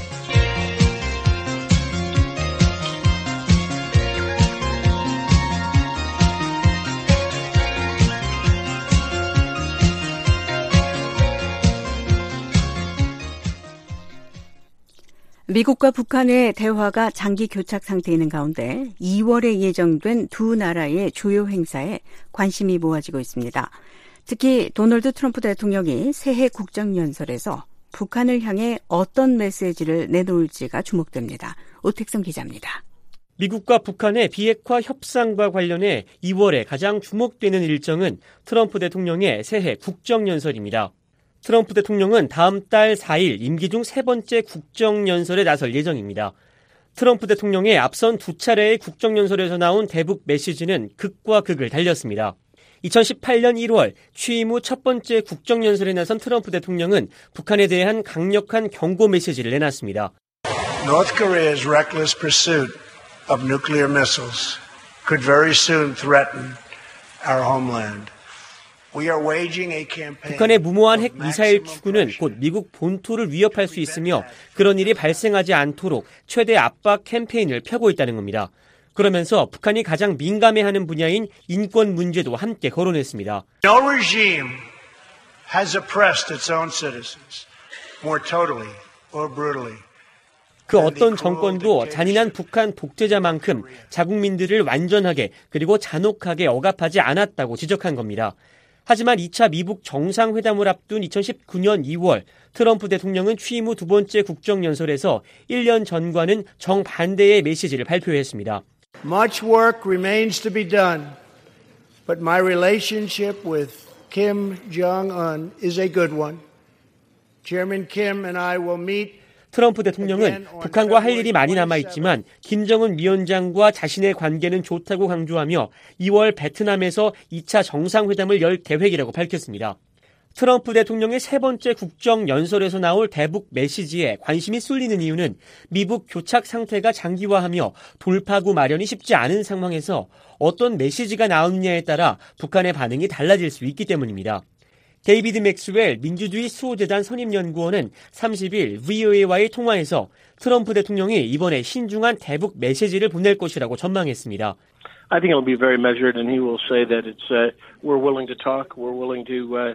미국과 북한의 대화가 장기 교착 상태에 있는 가운데 2월에 예정된 두 나라의 주요 행사에 관심이 모아지고 있습니다. 특히 도널드 트럼프 대통령이 새해 국정연설에서 북한을 향해 어떤 메시지를 내놓을지가 주목됩니다. 오택성 기자입니다. 미국과 북한의 비핵화 협상과 관련해 2월에 가장 주목되는 일정은 트럼프 대통령의 새해 국정연설입니다. 트럼프 대통령은 다음 달 4일 임기 중 세 번째 국정연설에 나설 예정입니다. 트럼프 대통령의 앞선 두 차례의 국정연설에서 나온 대북 메시지는 극과 극을 달렸습니다. 2018년 1월 취임 후 첫 번째 국정연설에 나선 트럼프 대통령은 북한에 대한 강력한 경고 메시지를 내놨습니다. North Korea's reckless pursuit of nuclear missiles could very soon threaten our homeland. 북한의 무모한 핵 미사일 추구는 곧 미국 본토를 위협할 수 있으며 그런 일이 발생하지 않도록 최대 압박 캠페인을 펴고 있다는 겁니다. 그러면서 북한이 가장 민감해하는 분야인 인권 문제도 함께 거론했습니다. No regime has oppressed its own citizens more totally or brutally. 그 어떤 정권도 잔인한 북한 독재자만큼 자국민들을 완전하게 그리고 잔혹하게 억압하지 않았다고 지적한 겁니다. 하지만 2차 미북 정상회담을 앞둔 2019년 2월 트럼프 대통령은 취임 후 두 번째 국정연설에서 1년 전과는 정반대의 메시지를 발표했습니다. Much work remains to be done, but my relationship with Kim Jong-un is a good one. Chairman Kim and I will meet. 트럼프 대통령은 북한과 할 일이 많이 남아있지만 김정은 위원장과 자신의 관계는 좋다고 강조하며 2월 베트남에서 2차 정상회담을 열 계획이라고 밝혔습니다. 트럼프 대통령의 세 번째 국정연설에서 나올 대북 메시지에 관심이 쏠리는 이유는 미북 교착 상태가 장기화하며 돌파구 마련이 쉽지 않은 상황에서 어떤 메시지가 나오느냐에 따라 북한의 반응이 달라질 수 있기 때문입니다. 데이비드 맥스웰 민주주의 수호재단 선임연구원은 30일 VOA와의 통화에서 트럼프 대통령이 이번에 신중한 대북 메시지를 보낼 것이라고 전망했습니다. I think it'll be very measured, and he will say that it's we're willing to talk, we're willing to.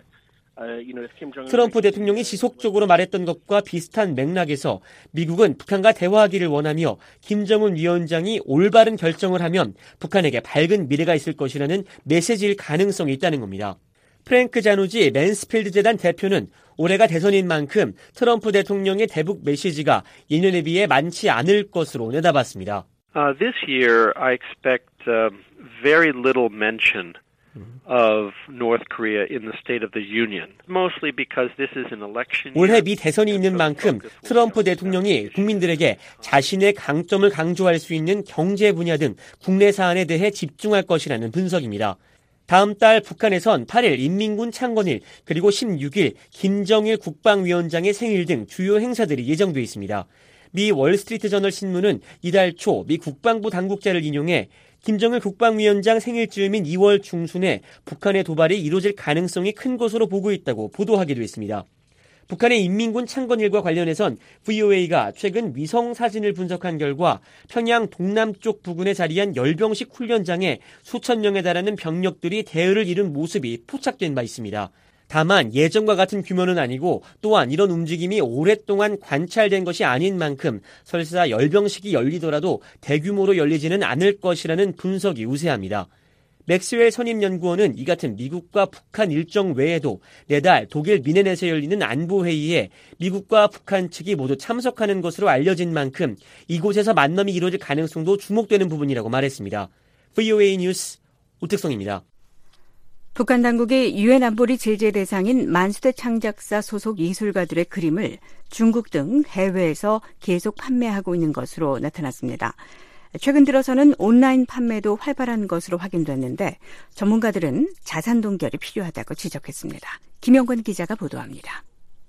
트럼프 대통령이 지속적으로 말했던 것과 비슷한 맥락에서 미국은 북한과 대화하기를 원하며 김정은 위원장이 올바른 결정을 하면 북한에게 밝은 미래가 있을 것이라는 메시지일 가능성이 있다는 겁니다. 프랭크 자누지 맨스필드 재단 대표는 올해가 대선인 만큼 트럼프 대통령의 대북 메시지가 예년에 비해 많지 않을 것으로 내다봤습니다. This year I expect very little mention of North Korea in the State of the Union, mostly because this is an election. 올해 미 대선이 있는 만큼 트럼프 대통령이 국민들에게 자신의 강점을 강조할 수 있는 경제 분야 등 국내 사안에 대해 집중할 것이라는 분석입니다. 다음 달 북한에선 8일 인민군 창건일 그리고 16일 김정일 국방위원장의 생일 등 주요 행사들이 예정돼 있습니다. 미 월스트리트 저널 신문은 이달 초 미 국방부 당국자를 인용해 김정일 국방위원장 생일쯤인 2월 중순에 북한의 도발이 이루어질 가능성이 큰 것으로 보고 있다고 보도하기도 했습니다. 북한의 인민군 창건일과 관련해선 VOA가 최근 위성 사진을 분석한 결과 평양 동남쪽 부근에 자리한 열병식 훈련장에 수천 명에 달하는 병력들이 대열을 이룬 모습이 포착된 바 있습니다. 다만 예전과 같은 규모는 아니고 또한 이런 움직임이 오랫동안 관찰된 것이 아닌 만큼 설사 열병식이 열리더라도 대규모로 열리지는 않을 것이라는 분석이 우세합니다. 맥스웰 선임연구원은 이 같은 미국과 북한 일정 외에도 내달 독일 미넨에서 열리는 안보회의에 미국과 북한 측이 모두 참석하는 것으로 알려진 만큼 이곳에서 만남이 이루어질 가능성도 주목되는 부분이라고 말했습니다. VOA 뉴스 우택성입니다. 북한 당국이 유엔 안보리 제재 대상인 만수대 창작사 소속 예술가들의 그림을 중국 등 해외에서 계속 판매하고 있는 것으로 나타났습니다. 최근 들어서는 온라인 판매도 활발한 것으로 확인됐는데 전문가들은 자산 동결이 필요하다고 지적했습니다. 김영권 기자가 보도합니다.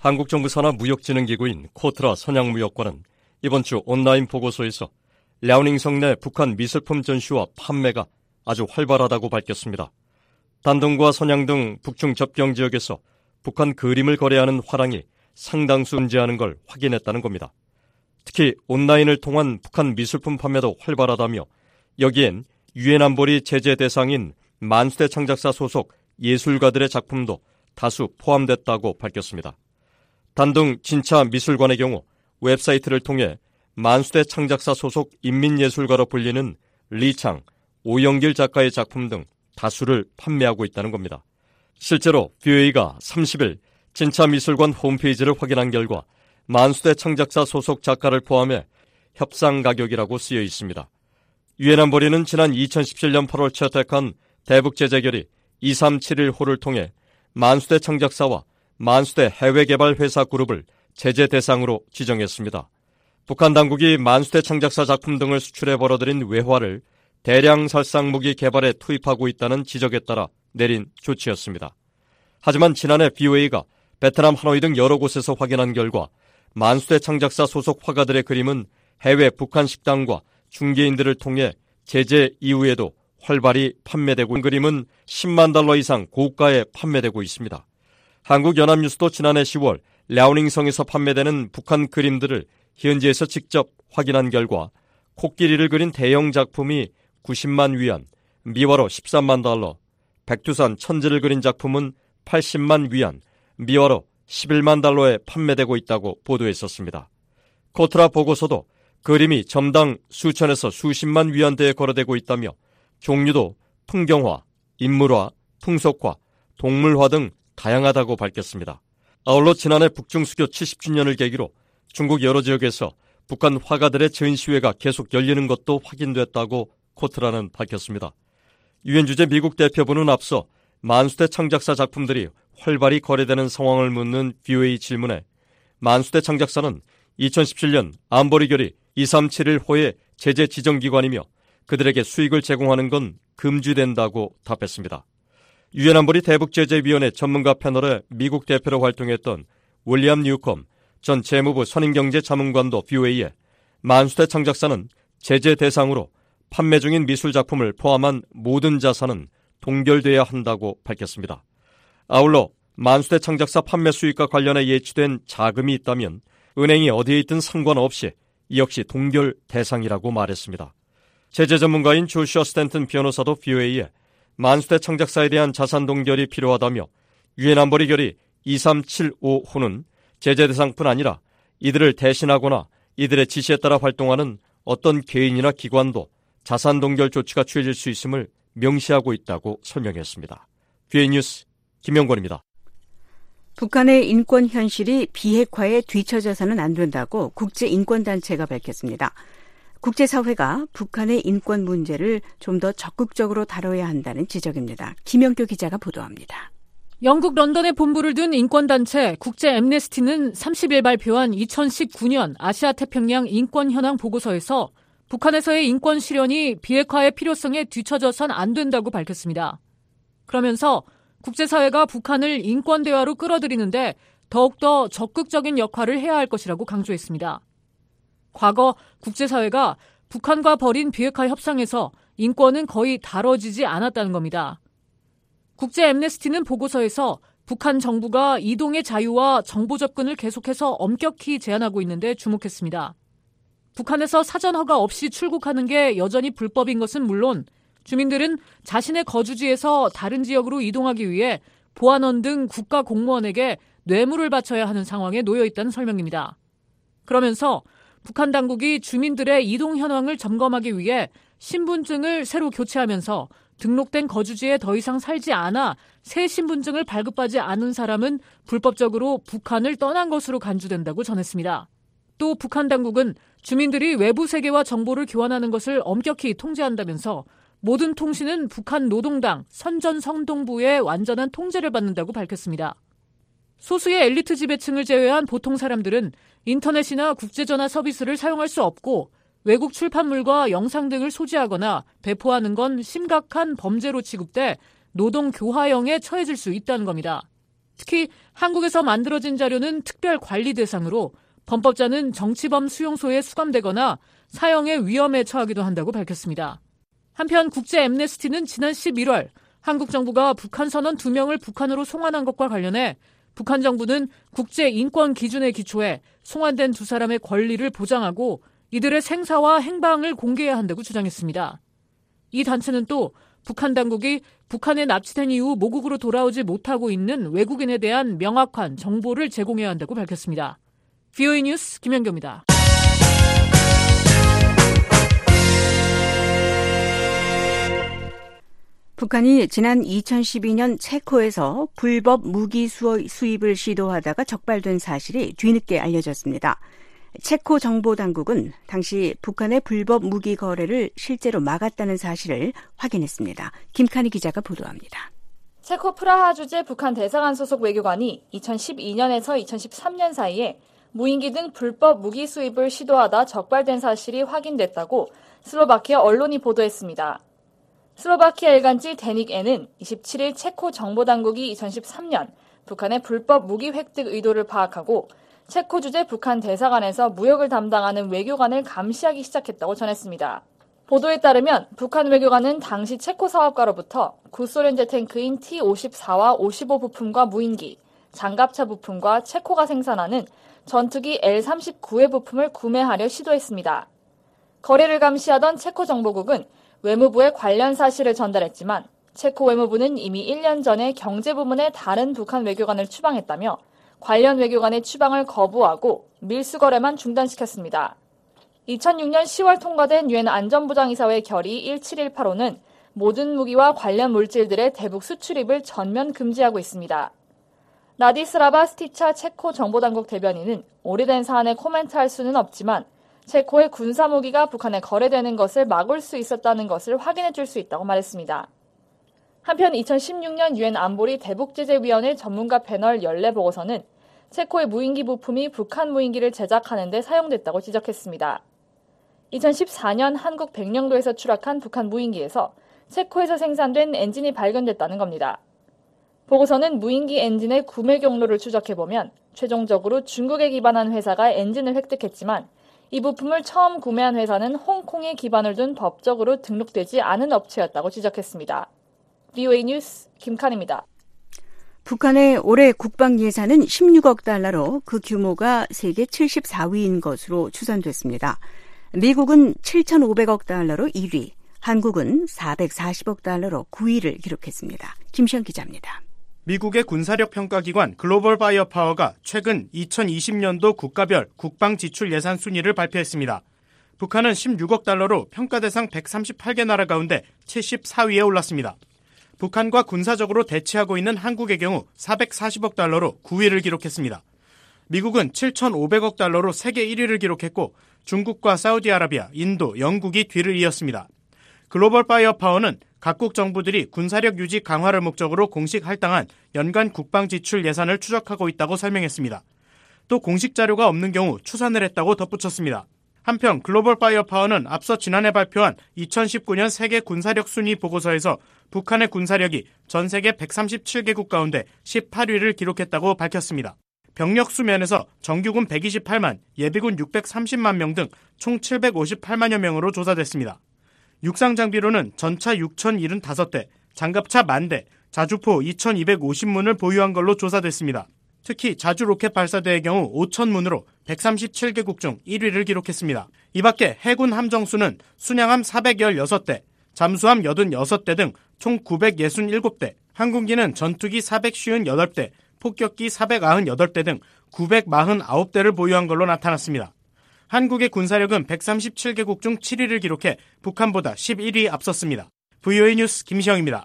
한국정부산하무역진흥기구인 코트라 선양무역관은 이번 주 온라인 보고서에서 랴오닝성 내 북한 미술품 전시와 판매가 아주 활발하다고 밝혔습니다. 단둥과 선양 등 북중 접경 지역에서 북한 그림을 거래하는 화랑이 상당수 존재하는 걸 확인했다는 겁니다. 특히 온라인을 통한 북한 미술품 판매도 활발하다며 여기엔 유엔 안보리 제재 대상인 만수대 창작사 소속 예술가들의 작품도 다수 포함됐다고 밝혔습니다. 단둥 진차 미술관의 경우 웹사이트를 통해 만수대 창작사 소속 인민예술가로 불리는 리창, 오영길 작가의 작품 등 다수를 판매하고 있다는 겁니다. 실제로 VOA가 30일 진차 미술관 홈페이지를 확인한 결과 만수대 창작사 소속 작가를 포함해 협상 가격이라고 쓰여 있습니다. 유엔 안보리는 지난 2017년 8월 채택한 대북 제재 결의 2371호를 통해 만수대 창작사와 만수대 해외개발회사 그룹을 제재 대상으로 지정했습니다. 북한 당국이 만수대 창작사 작품 등을 수출해 벌어들인 외화를 대량 살상 무기 개발에 투입하고 있다는 지적에 따라 내린 조치였습니다. 하지만 지난해 VOA가 베트남 하노이 등 여러 곳에서 확인한 결과 만수대 창작사 소속 화가들의 그림은 해외 북한 식당과 중개인들을 통해 제재 이후에도 활발히 판매되고 그림은 10만 달러 이상 고가에 판매되고 있습니다. 한국연합뉴스도 지난해 10월 랴오닝성에서 판매되는 북한 그림들을 현지에서 직접 확인한 결과 코끼리를 그린 대형 작품이 90만 위안, 미화로 13만 달러, 백두산 천지를 그린 작품은 80만 위안, 미화로 11만 달러에 판매되고 있다고 보도했었습니다. 코트라 보고서도 그림이 점당 수천에서 수십만 위안대에 거래되고 있다며 종류도 풍경화, 인물화, 풍속화, 동물화 등 다양하다고 밝혔습니다. 아울러 지난해 북중수교 70주년을 계기로 중국 여러 지역에서 북한 화가들의 전시회가 계속 열리는 것도 확인됐다고 코트라는 밝혔습니다. 유엔 주재 미국 대표부는 앞서 만수대 창작사 작품들이 활발히 거래되는 상황을 묻는 VOA 질문에 만수대 창작사는 2017년 안보리 결의 2371호의 제재 지정기관이며 그들에게 수익을 제공하는 건 금지된다고 답했습니다. 유엔 안보리 대북제재위원회 전문가 패널의 미국 대표로 활동했던 윌리엄 뉴컴 전 재무부 선임경제자문관도 VOA에 만수대 창작사는 제재 대상으로 판매 중인 미술작품을 포함한 모든 자산은 동결돼야 한다고 밝혔습니다. 아울러 만수대 창작사 판매 수익과 관련해 예치된 자금이 있다면 은행이 어디에 있든 상관없이 이 역시 동결 대상이라고 말했습니다. 제재 전문가인 조슈아 스탠튼 변호사도 VOA에 만수대 창작사에 대한 자산 동결이 필요하다며 유엔 안보리 결의 2375호는 제재 대상뿐 아니라 이들을 대신하거나 이들의 지시에 따라 활동하는 어떤 개인이나 기관도 자산 동결 조치가 취해질 수 있음을 명시하고 있다고 설명했습니다. VOA 뉴스 김영권입니다. 북한의 인권 현실이 비핵화에 뒤처져서는 안 된다고 국제인권단체가 밝혔습니다. 국제사회가 북한의 인권 문제를 좀 더 적극적으로 다뤄야 한다는 지적입니다. 김영교 기자가 보도합니다. 영국 런던에 본부를 둔 인권단체 국제 앰네스티는 30일 발표한 2019년 아시아태평양 인권 현황 보고서에서 북한에서의 인권 실현이 비핵화의 필요성에 뒤처져선 안 된다고 밝혔습니다. 그러면서 국제사회가 북한을 인권 대화로 끌어들이는데 더욱더 적극적인 역할을 해야 할 것이라고 강조했습니다. 과거 국제사회가 북한과 벌인 비핵화 협상에서 인권은 거의 다뤄지지 않았다는 겁니다. 국제 앰네스티는 보고서에서 북한 정부가 이동의 자유와 정보 접근을 계속해서 엄격히 제한하고 있는데 주목했습니다. 북한에서 사전 허가 없이 출국하는 게 여전히 불법인 것은 물론 주민들은 자신의 거주지에서 다른 지역으로 이동하기 위해 보안원 등 국가 공무원에게 뇌물을 바쳐야 하는 상황에 놓여 있다는 설명입니다. 그러면서 북한 당국이 주민들의 이동 현황을 점검하기 위해 신분증을 새로 교체하면서 등록된 거주지에 더 이상 살지 않아 새 신분증을 발급하지 않은 사람은 불법적으로 북한을 떠난 것으로 간주된다고 전했습니다. 또 북한 당국은 주민들이 외부 세계와 정보를 교환하는 것을 엄격히 통제한다면서 모든 통신은 북한 노동당 선전성동부의 완전한 통제를 받는다고 밝혔습니다. 소수의 엘리트 지배층을 제외한 보통 사람들은 인터넷이나 국제전화 서비스를 사용할 수 없고 외국 출판물과 영상 등을 소지하거나 배포하는 건 심각한 범죄로 취급돼 노동 교화형에 처해질 수 있다는 겁니다. 특히 한국에서 만들어진 자료는 특별 관리 대상으로 범법자는 정치범 수용소에 수감되거나 사형의 위험에 처하기도 한다고 밝혔습니다. 한편 국제 엠네스티는 지난 11월 한국 정부가 북한 선원 2명을 북한으로 송환한 것과 관련해 북한 정부는 국제 인권 기준에 기초해 송환된 두 사람의 권리를 보장하고 이들의 생사와 행방을 공개해야 한다고 주장했습니다. 이 단체는 또 북한 당국이 북한에 납치된 이후 모국으로 돌아오지 못하고 있는 외국인에 대한 명확한 정보를 제공해야 한다고 밝혔습니다. VOA 뉴스 김현경입니다. 북한이 지난 2012년 체코에서 불법 무기 수입을 시도하다가 적발된 사실이 뒤늦게 알려졌습니다. 체코 정보당국은 당시 북한의 불법 무기 거래를 실제로 막았다는 사실을 확인했습니다. 김칸희 기자가 보도합니다. 체코 프라하 주재 북한 대사관 소속 외교관이 2012년에서 2013년 사이에 무인기 등 불법 무기 수입을 시도하다 적발된 사실이 확인됐다고 슬로바키아 언론이 보도했습니다. 슬로바키아 일간지 데닉에는 27일 체코 정보당국이 2013년 북한의 불법 무기 획득 의도를 파악하고 체코 주재 북한 대사관에서 무역을 담당하는 외교관을 감시하기 시작했다고 전했습니다. 보도에 따르면 북한 외교관은 당시 체코 사업가로부터 구소련제 탱크인 T-54와 55 부품과 무인기, 장갑차 부품과 체코가 생산하는 전투기 L-39의 부품을 구매하려 시도했습니다. 거래를 감시하던 체코 정보국은 외무부에 관련 사실을 전달했지만 체코 외무부는 이미 1년 전에 경제부문의 다른 북한 외교관을 추방했다며 관련 외교관의 추방을 거부하고 밀수 거래만 중단시켰습니다. 2006년 10월 통과된 유엔 안전보장이사회 결의 17185는 모든 무기와 관련 물질들의 대북 수출입을 전면 금지하고 있습니다. 라디스라바 스티차 체코 정보당국 대변인은 오래된 사안에 코멘트할 수는 없지만 체코의 군사무기가 북한에 거래되는 것을 막을 수 있었다는 것을 확인해 줄 수 있다고 말했습니다. 한편 2016년 유엔 안보리 대북제재위원회 전문가 패널 연례 보고서는 체코의 무인기 부품이 북한 무인기를 제작하는 데 사용됐다고 지적했습니다. 2014년 한국 백령도에서 추락한 북한 무인기에서 체코에서 생산된 엔진이 발견됐다는 겁니다. 보고서는 무인기 엔진의 구매 경로를 추적해보면 최종적으로 중국에 기반한 회사가 엔진을 획득했지만 이 부품을 처음 구매한 회사는 홍콩에 기반을 둔 법적으로 등록되지 않은 업체였다고 지적했습니다. VOA 뉴스 김칸입니다. 북한의 올해 국방 예산은 16억 달러로 그 규모가 세계 74위인 것으로 추산됐습니다. 미국은 7,500억 달러로 1위, 한국은 440억 달러로 9위를 기록했습니다. 김시영 기자입니다. 미국의 군사력 평가기관 글로벌 파이어 파워가 최근 2020년도 국가별 국방 지출 예산 순위를 발표했습니다. 북한은 16억 달러로 평가 대상 138개 나라 가운데 74위에 올랐습니다. 북한과 군사적으로 대치하고 있는 한국의 경우 440억 달러로 9위를 기록했습니다. 미국은 7,500억 달러로 세계 1위를 기록했고 중국과 사우디아라비아, 인도, 영국이 뒤를 이었습니다. 글로벌 파이어 파워는 각국 정부들이 군사력 유지 강화를 목적으로 공식 할당한 연간 국방 지출 예산을 추적하고 있다고 설명했습니다. 또 공식 자료가 없는 경우 추산을 했다고 덧붙였습니다. 한편 글로벌 파이어 파워는 앞서 지난해 발표한 2019년 세계 군사력 순위 보고서에서 북한의 군사력이 전 세계 137개국 가운데 18위를 기록했다고 밝혔습니다. 병력 수면에서 정규군 128만, 예비군 630만 명 등 총 758만여 명으로 조사됐습니다. 육상 장비로는 전차 6,075대, 장갑차 10,000대, 자주포 2,250문을 보유한 걸로 조사됐습니다. 특히 자주 로켓 발사대의 경우 5,000문으로 137개국 중 1위를 기록했습니다. 이 밖에 해군 함정수는 순양함 416대, 잠수함 86대 등 총 967대, 항공기는 전투기 458대, 폭격기 498대 등 949대를 보유한 걸로 나타났습니다. 한국의 군사력은 137개국 중 7위를 기록해 북한보다 11위 앞섰습니다. VOA 뉴스 김시영입니다.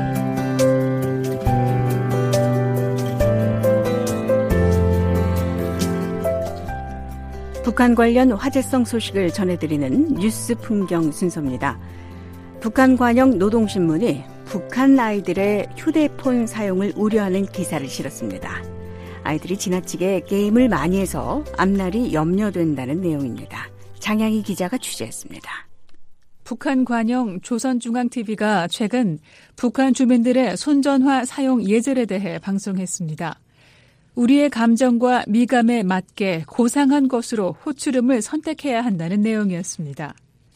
북한 관련 화제성 소식을 전해드리는 뉴스 풍경 순서입니다. 북한 관영 노동신문이 북한 아이들의 휴대폰 사용을 우려하는 기사를 실었습니다. 아이들이 지나치게 게임을 많이 해서 앞날이 염려된다는 내용입니다. 장양희 기자가 취재했습니다. 북한 관영 조선중앙TV가 최근 북한 주민들의 손전화 사용 예절에 대해 방송했습니다. 우리의 감정과 미감에 맞게 고상한 것으로 호출음을 선택해야 한다는 내용이었습니다.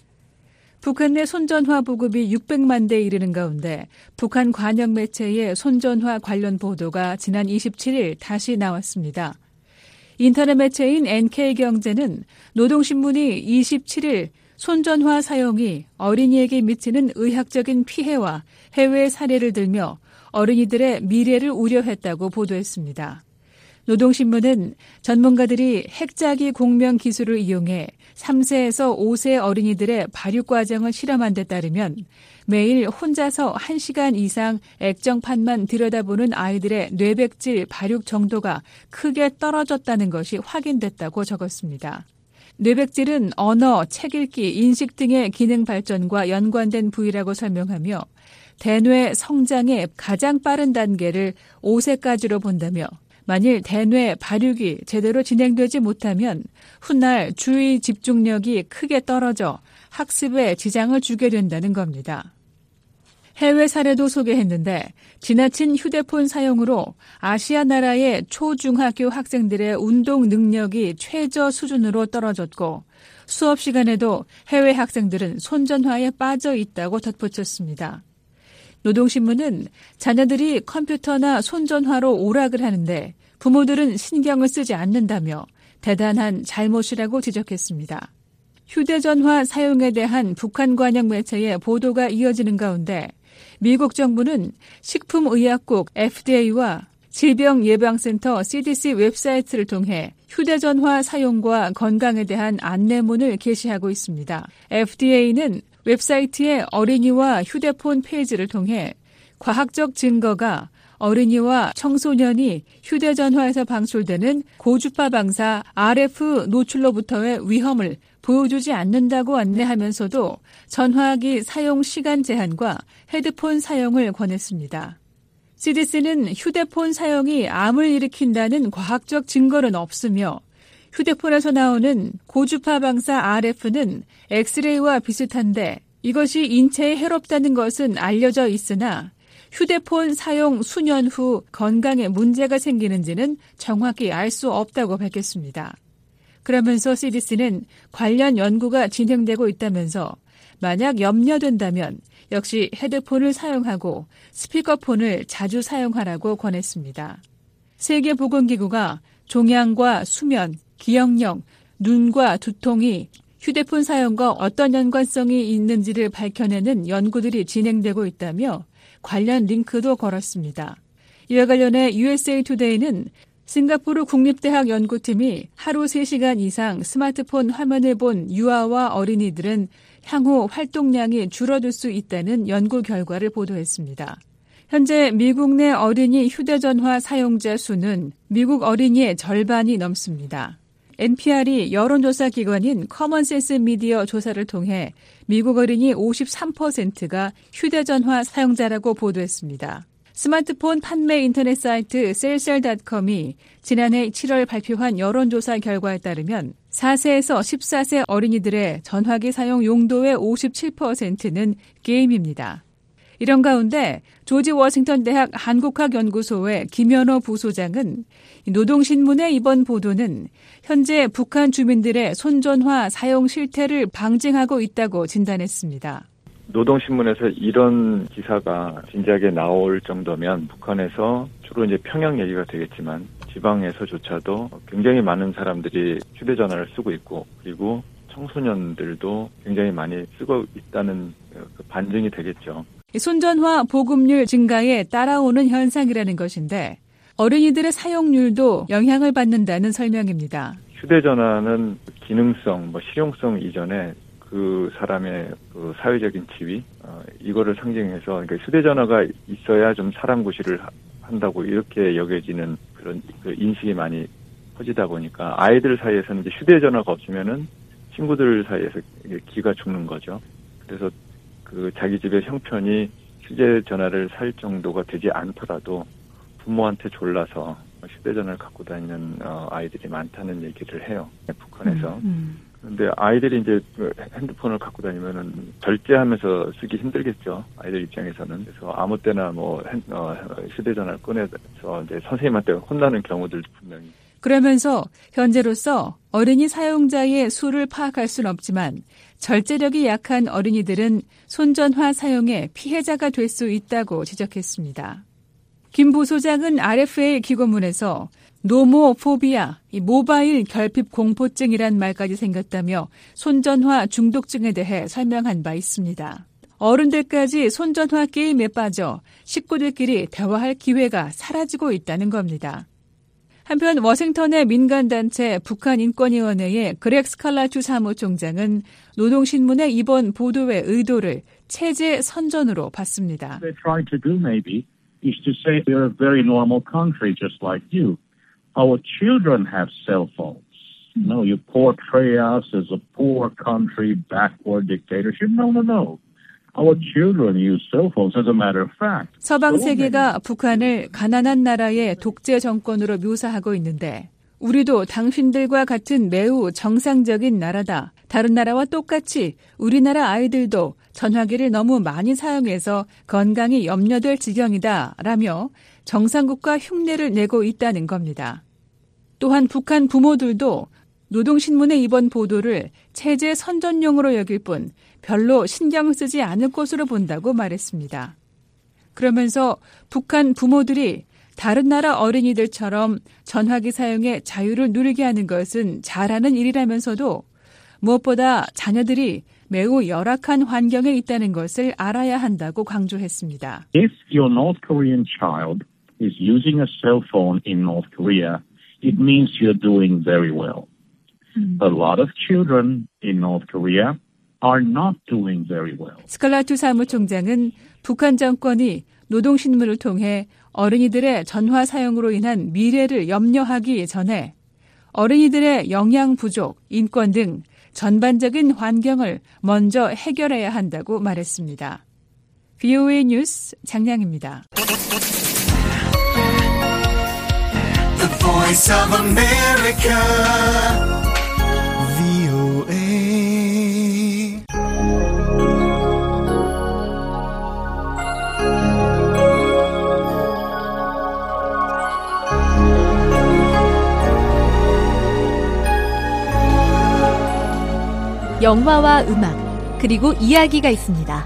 북한 내 손전화 보급이 600만 대에 이르는 가운데 북한 관영 매체의 손전화 관련 보도가 지난 27일 다시 나왔습니다. 인터넷 매체인 NK경제는 노동신문이 27일 손전화 사용이 어린이에게 미치는 의학적인 피해와 해외 사례를 들며 어린이들의 미래를 우려했다고 보도했습니다. 노동신문은 전문가들이 핵자기 공명 기술을 이용해 3세에서 5세 어린이들의 발육 과정을 실험한 데 따르면 매일 혼자서 1시간 이상 액정판만 들여다보는 아이들의 뇌백질 발육 정도가 크게 떨어졌다는 것이 확인됐다고 적었습니다. 뇌백질은 언어, 책 읽기, 인식 등의 기능 발전과 연관된 부위라고 설명하며 대뇌 성장의 가장 빠른 단계를 5세까지로 본다며 만일 대뇌 발육이 제대로 진행되지 못하면 훗날 주의 집중력이 크게 떨어져 학습에 지장을 주게 된다는 겁니다. 해외 사례도 소개했는데 지나친 휴대폰 사용으로 아시아 나라의 초중학교 학생들의 운동 능력이 최저 수준으로 떨어졌고 수업 시간에도 해외 학생들은 손전화에 빠져 있다고 덧붙였습니다. 노동신문은 자녀들이 컴퓨터나 손전화로 오락을 하는데 부모들은 신경을 쓰지 않는다며 대단한 잘못이라고 지적했습니다. 휴대전화 사용에 대한 북한 관영 매체의 보도가 이어지는 가운데 미국 정부는 식품의약국 FDA와 질병예방센터 CDC 웹사이트를 통해 휴대전화 사용과 건강에 대한 안내문을 게시하고 있습니다. FDA는 웹사이트의 어린이와 휴대폰 페이지를 통해 과학적 증거가 어린이와 청소년이 휴대전화에서 방출되는 고주파 방사 RF 노출로부터의 위험을 보여주지 않는다고 안내하면서도 전화기 사용 시간 제한과 헤드폰 사용을 권했습니다. CDC는 휴대폰 사용이 암을 일으킨다는 과학적 증거는 없으며 휴대폰에서 나오는 고주파 방사 RF는 엑스레이와 비슷한데 이것이 인체에 해롭다는 것은 알려져 있으나 휴대폰 사용 수년 후 건강에 문제가 생기는지는 정확히 알 수 없다고 밝혔습니다. 그러면서 CDC는 관련 연구가 진행되고 있다면서 만약 염려된다면 역시 헤드폰을 사용하고 스피커폰을 자주 사용하라고 권했습니다. 세계보건기구가 종양과 수면, 기억력, 눈과 두통이 휴대폰 사용과 어떤 연관성이 있는지를 밝혀내는 연구들이 진행되고 있다며 관련 링크도 걸었습니다. 이와 관련해 USA 투데이는 싱가포르 국립대학 연구팀이 하루 3시간 이상 스마트폰 화면을 본 유아와 어린이들은 향후 활동량이 줄어들 수 있다는 연구 결과를 보도했습니다. 현재 미국 내 어린이 휴대전화 사용자 수는 미국 어린이의 절반이 넘습니다. NPR이 여론조사 기관인 커먼센스 미디어 조사를 통해 미국 어린이 53%가 휴대전화 사용자라고 보도했습니다. 스마트폰 판매 인터넷 사이트 셀셀닷컴이 지난해 7월 발표한 여론조사 결과에 따르면 4세에서 14세 어린이들의 전화기 사용 용도의 57%는 게임입니다. 이런 가운데 조지 워싱턴 대학 한국학연구소의 김현호 부소장은 노동신문의 이번 보도는 현재 북한 주민들의 손전화 사용 실태를 방증하고 있다고 진단했습니다. 노동신문에서 이런 기사가 진작에 나올 정도면 북한에서 주로 이제 평양 얘기가 되겠지만 지방에서조차도 굉장히 많은 사람들이 휴대전화를 쓰고 있고 그리고 청소년들도 굉장히 많이 쓰고 있다는 반증이 되겠죠. 손전화 보급률 증가에 따라오는 현상이라는 것인데 어린이들의 사용률도 영향을 받는다는 설명입니다. 휴대전화는 기능성, 실용성 이전에 그 사람의 그 사회적인 지위, 이거를 상징해서 그러니까 휴대전화가 있어야 좀 사람 구실을 한다고 이렇게 여겨지는 그런 그 인식이 많이 퍼지다 보니까 아이들 사이에서는 이제 휴대전화가 없으면은 친구들 사이에서 기가 죽는 거죠. 그래서 그 자기 집의 형편이 휴대전화를 살 정도가 되지 않더라도 부모한테 졸라서 휴대전화를 갖고 다니는 아이들이 많다는 얘기를 해요. 북한에서. 그런데 아이들이 이제 핸드폰을 갖고 다니면은 절제하면서 쓰기 힘들겠죠. 아이들 입장에서는. 그래서 아무 때나 휴대전화를 꺼내서 이제 선생님한테 혼나는 경우들도 분명히. 그러면서 현재로서 어린이 사용자의 수를 파악할 수는 없지만 절제력이 약한 어린이들은 손전화 사용의 피해자가 될 수 있다고 지적했습니다. 김 부소장은 RFA 기고문에서 노모포비아, 모바일 결핍 공포증이란 말까지 생겼다며 손전화 중독증에 대해 설명한 바 있습니다. 어른들까지 손전화 게임에 빠져 식구들끼리 대화할 기회가 사라지고 있다는 겁니다. 한편 워싱턴의 민간단체 북한인권위원회의 그렉 스칼라투 사무총장은 노동신문의 이번 보도의 의도를 체제 선전으로 봤습니다. They're trying to do maybe is to say we're a very normal country just like you. Our children have cell phones. No, you portray us as a poor country, backward dictatorship. No. Our children use cell phones as a matter of fact. 서방 세계가 북한을 가난한 나라의 독재 정권으로 묘사하고 있는데 우리도 당신들과 같은 매우 정상적인 나라다. 다른 나라와 똑같이 우리나라 아이들도 전화기를 너무 많이 사용해서 건강이 염려될 지경이다 라며 정상국가 흉내를 내고 있다는 겁니다. 또한 북한 부모들도 노동신문의 이번 보도를 체제 선전용으로 여길 뿐 별로 신경 쓰지 않을 것으로 본다고 말했습니다. 그러면서 북한 부모들이 다른 나라 어린이들처럼 전화기 사용에 자유를 누리게 하는 것은 잘하는 일이라면서도 무엇보다 자녀들이 매우 열악한 환경에 있다는 것을 알아야 한다고 강조했습니다. If your North Korean child is using a cell phone in North Korea, it means you're doing very well. A lot of children in North Korea are not doing very well. 스칼라투 사무총장은 북한 정권이 노동신문을 통해 어린이들의 전화 사용으로 인한 미래를 염려하기 전에 어린이들의 영양 부족, 인권 등 전반적인 환경을 먼저 해결해야 한다고 말했습니다. VOA 뉴스 장량입니다. The Voice of America, VOA. 영화와 음악, 그리고 이야기가 있습니다.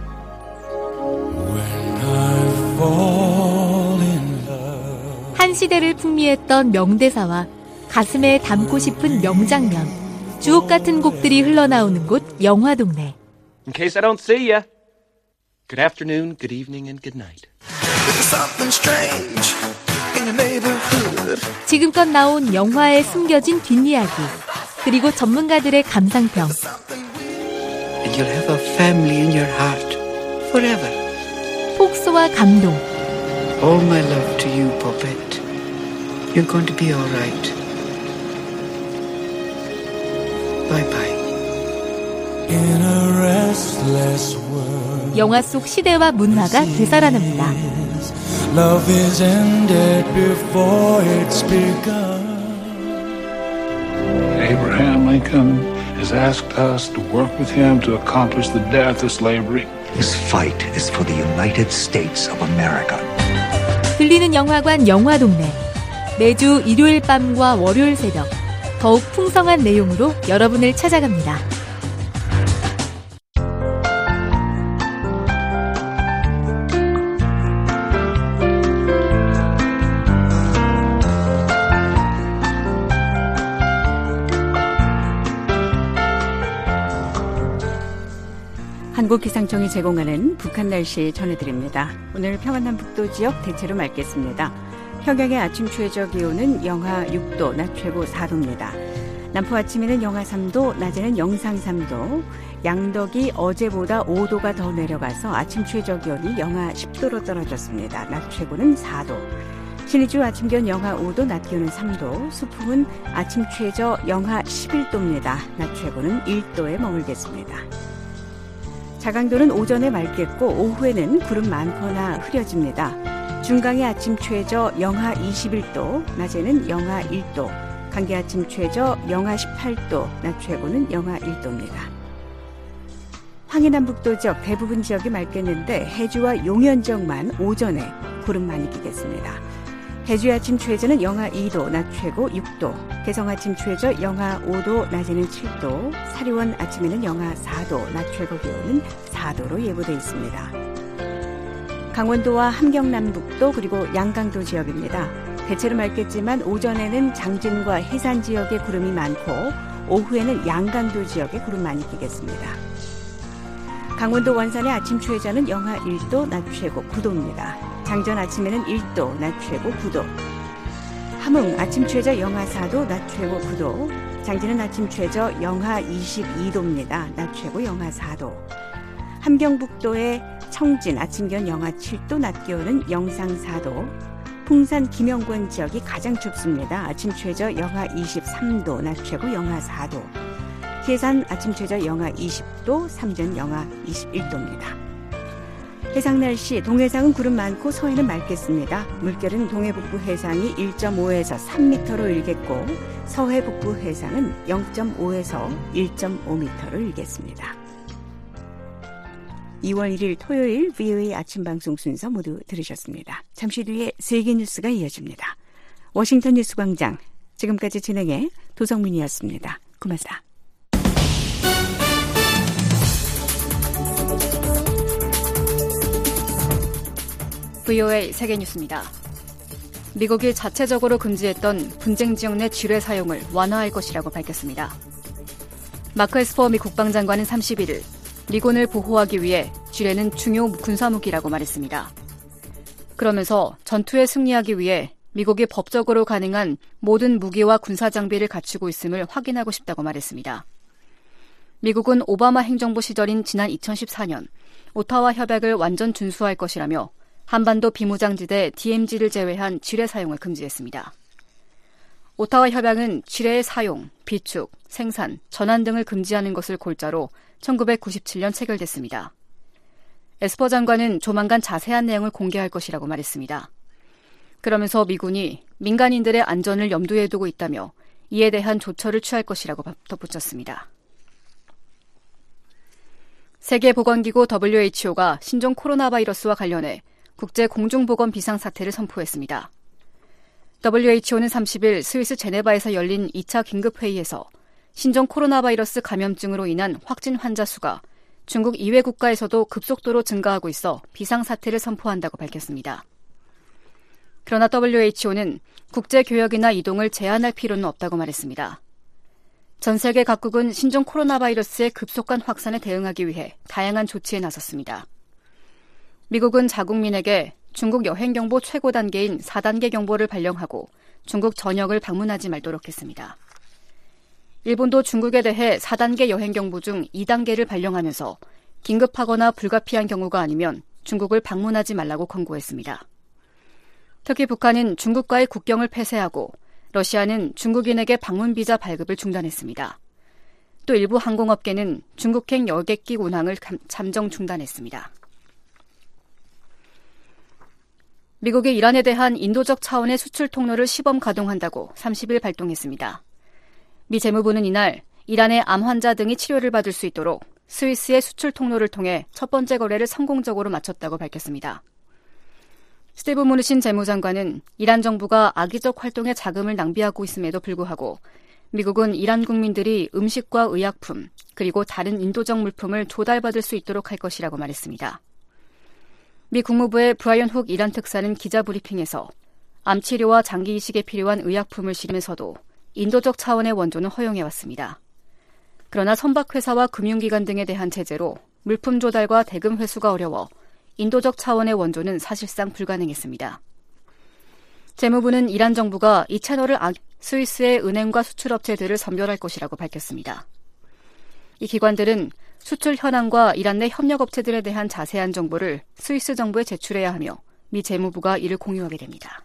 한 시대를 풍미했던 명대사와 가슴에 담고 싶은 명장면, 주옥 같은 곡들이 흘러나오는 곳 영화동네. In case I don't see ya. Good afternoon, good evening, and good night. 지금껏 나온 영화에 숨겨진 뒷이야기, 그리고 전문가들의 감상평. And you'll have a family in your heart forever. 폭소와 감동. All my love to you, Poppet. You're going to be all right. Bye-bye. In a restless world. 영화 속 시대와 문화가 되살아납니다. Love is ended before it's begun. Abraham Lincoln has asked us to work with him to accomplish the death of slavery. This fight is for the United States of America. 들리는 영화관 영화동네. 매주 일요일 밤과 월요일 새벽 더욱 풍성한 내용으로 여러분을 찾아갑니다. 한국기상청이 제공하는 북한 날씨 전해드립니다. 오늘 평안남북도 지역 대체로 맑겠습니다. 평양의 아침 최저 기온은 영하 6도, 낮 최고 4도입니다. 남포 아침에는 영하 3도, 낮에는 영상 3도, 양덕이 어제보다 5도가 더 내려가서 아침 최저 기온이 영하 10도로 떨어졌습니다. 낮 최고는 4도. 신의주 아침 기온 영하 5도, 낮 기온은 3도, 수풍은 아침 최저 영하 11도입니다. 낮 최고는 1도에 머물겠습니다. 자강도는 오전에 맑겠고 오후에는 구름 많거나 흐려집니다. 중강의 아침 최저 영하 21도, 낮에는 영하 1도, 강계 아침 최저 영하 18도, 낮 최고는 영하 1도입니다. 황해남북도 지역 대부분 지역이 맑겠는데 해주와 용현정만 오전에 구름 많이 끼겠습니다. 해주의 아침 최저는 영하 2도, 낮 최고 6도, 개성 아침 최저 영하 5도, 낮에는 7도, 사리원 아침에는 영하 4도, 낮 최고 기온은 4도로 예보돼 있습니다. 강원도와 함경남북도 그리고 양강도 지역입니다. 대체로 맑겠지만 오전에는 장진과 해산 지역에 구름이 많고 오후에는 양강도 지역에 구름 많이 끼겠습니다. 강원도 원산의 아침 최저는 영하 1도, 낮 최고 9도입니다. 장전 아침에는 1도, 낮 최고 9도. 함흥 아침 최저 영하 4도, 낮 최고 9도. 장진은 아침 최저 영하 22도입니다. 낮 최고 영하 4도. 함경북도의 청진 아침 기온 영하 7도, 낮 기온은 영상 4도. 풍산 김영권 지역이 가장 춥습니다. 아침 최저 영하 23도, 낮 최고 영하 4도. 계산 아침 최저 영하 20도, 삼전 영하 21도입니다. 해상 날씨, 동해상은 구름 많고 서해는 맑겠습니다. 물결은 동해 북부 해상이 1.5에서 3m로 일겠고 서해 북부 해상은 0.5에서 1.5m로 일겠습니다. 2월 1일 토요일 VOA 아침 방송 순서 모두 들으셨습니다. 잠시 뒤에 세계 뉴스가 이어집니다. 워싱턴 뉴스 광장, 지금까지 진행해 도성민이었습니다. 고맙습니다. VOA 세계뉴스입니다. 미국이 자체적으로 금지했던 분쟁 지역 내 지뢰 사용을 완화할 것이라고 밝혔습니다. 마크 에스퍼 미 국방장관은 31일 미군을 보호하기 위해 지뢰는 중요 군사무기라고 말했습니다. 그러면서 전투에 승리하기 위해 미국이 법적으로 가능한 모든 무기와 군사 장비를 갖추고 있음을 확인하고 싶다고 말했습니다. 미국은 오바마 행정부 시절인 지난 2014년 오타와 협약을 완전 준수할 것이라며 한반도 비무장지대 DMZ를 제외한 지뢰 사용을 금지했습니다. 오타와 협약은 지뢰의 사용, 비축, 생산, 전환 등을 금지하는 것을 골자로 1997년 체결됐습니다. 에스퍼 장관은 조만간 자세한 내용을 공개할 것이라고 말했습니다. 그러면서 미군이 민간인들의 안전을 염두에 두고 있다며 이에 대한 조처를 취할 것이라고 덧붙였습니다. 세계보건기구 WHO가 신종 코로나 바이러스와 관련해 국제 공중보건 비상사태를 선포했습니다. WHO는 30일 스위스 제네바에서 열린 2차 긴급회의에서 신종 코로나 바이러스 감염증으로 인한 확진 환자 수가 중국 이외 국가에서도 급속도로 증가하고 있어 비상사태를 선포한다고 밝혔습니다. 그러나 WHO는 국제교역이나 이동을 제한할 필요는 없다고 말했습니다. 전 세계 각국은 신종 코로나 바이러스의 급속한 확산에 대응하기 위해 다양한 조치에 나섰습니다. 미국은 자국민에게 중국 여행경보 최고 단계인 4단계 경보를 발령하고 중국 전역을 방문하지 말도록 했습니다. 일본도 중국에 대해 4단계 여행경보 중 2단계를 발령하면서 긴급하거나 불가피한 경우가 아니면 중국을 방문하지 말라고 권고했습니다. 특히 북한은 중국과의 국경을 폐쇄하고 러시아는 중국인에게 방문 비자 발급을 중단했습니다. 또 일부 항공업계는 중국행 여객기 운항을 잠정 중단했습니다. 미국이 이란에 대한 인도적 차원의 수출 통로를 시범 가동한다고 30일 발동했습니다. 미 재무부는 이날 이란의 암 환자 등이 치료를 받을 수 있도록 스위스의 수출 통로를 통해 첫 번째 거래를 성공적으로 마쳤다고 밝혔습니다. 스티브 무누신 재무장관은 이란 정부가 악의적 활동에 자금을 낭비하고 있음에도 불구하고 미국은 이란 국민들이 음식과 의약품 그리고 다른 인도적 물품을 조달받을 수 있도록 할 것이라고 말했습니다. 미 국무부의 브라이언 훅 이란 특사는 기자 브리핑에서 암 치료와 장기 이식에 필요한 의약품을 실으면서도 인도적 차원의 원조는 허용해왔습니다. 그러나 선박회사와 금융기관 등에 대한 제재로 물품 조달과 대금 회수가 어려워 인도적 차원의 원조는 사실상 불가능했습니다. 재무부는 이란 정부가 이 채널을 스위스의 은행과 수출업체들을 선별할 것이라고 밝혔습니다. 이 기관들은 수출 현황과 이란 내 협력업체들에 대한 자세한 정보를 스위스 정부에 제출해야 하며 미 재무부가 이를 공유하게 됩니다.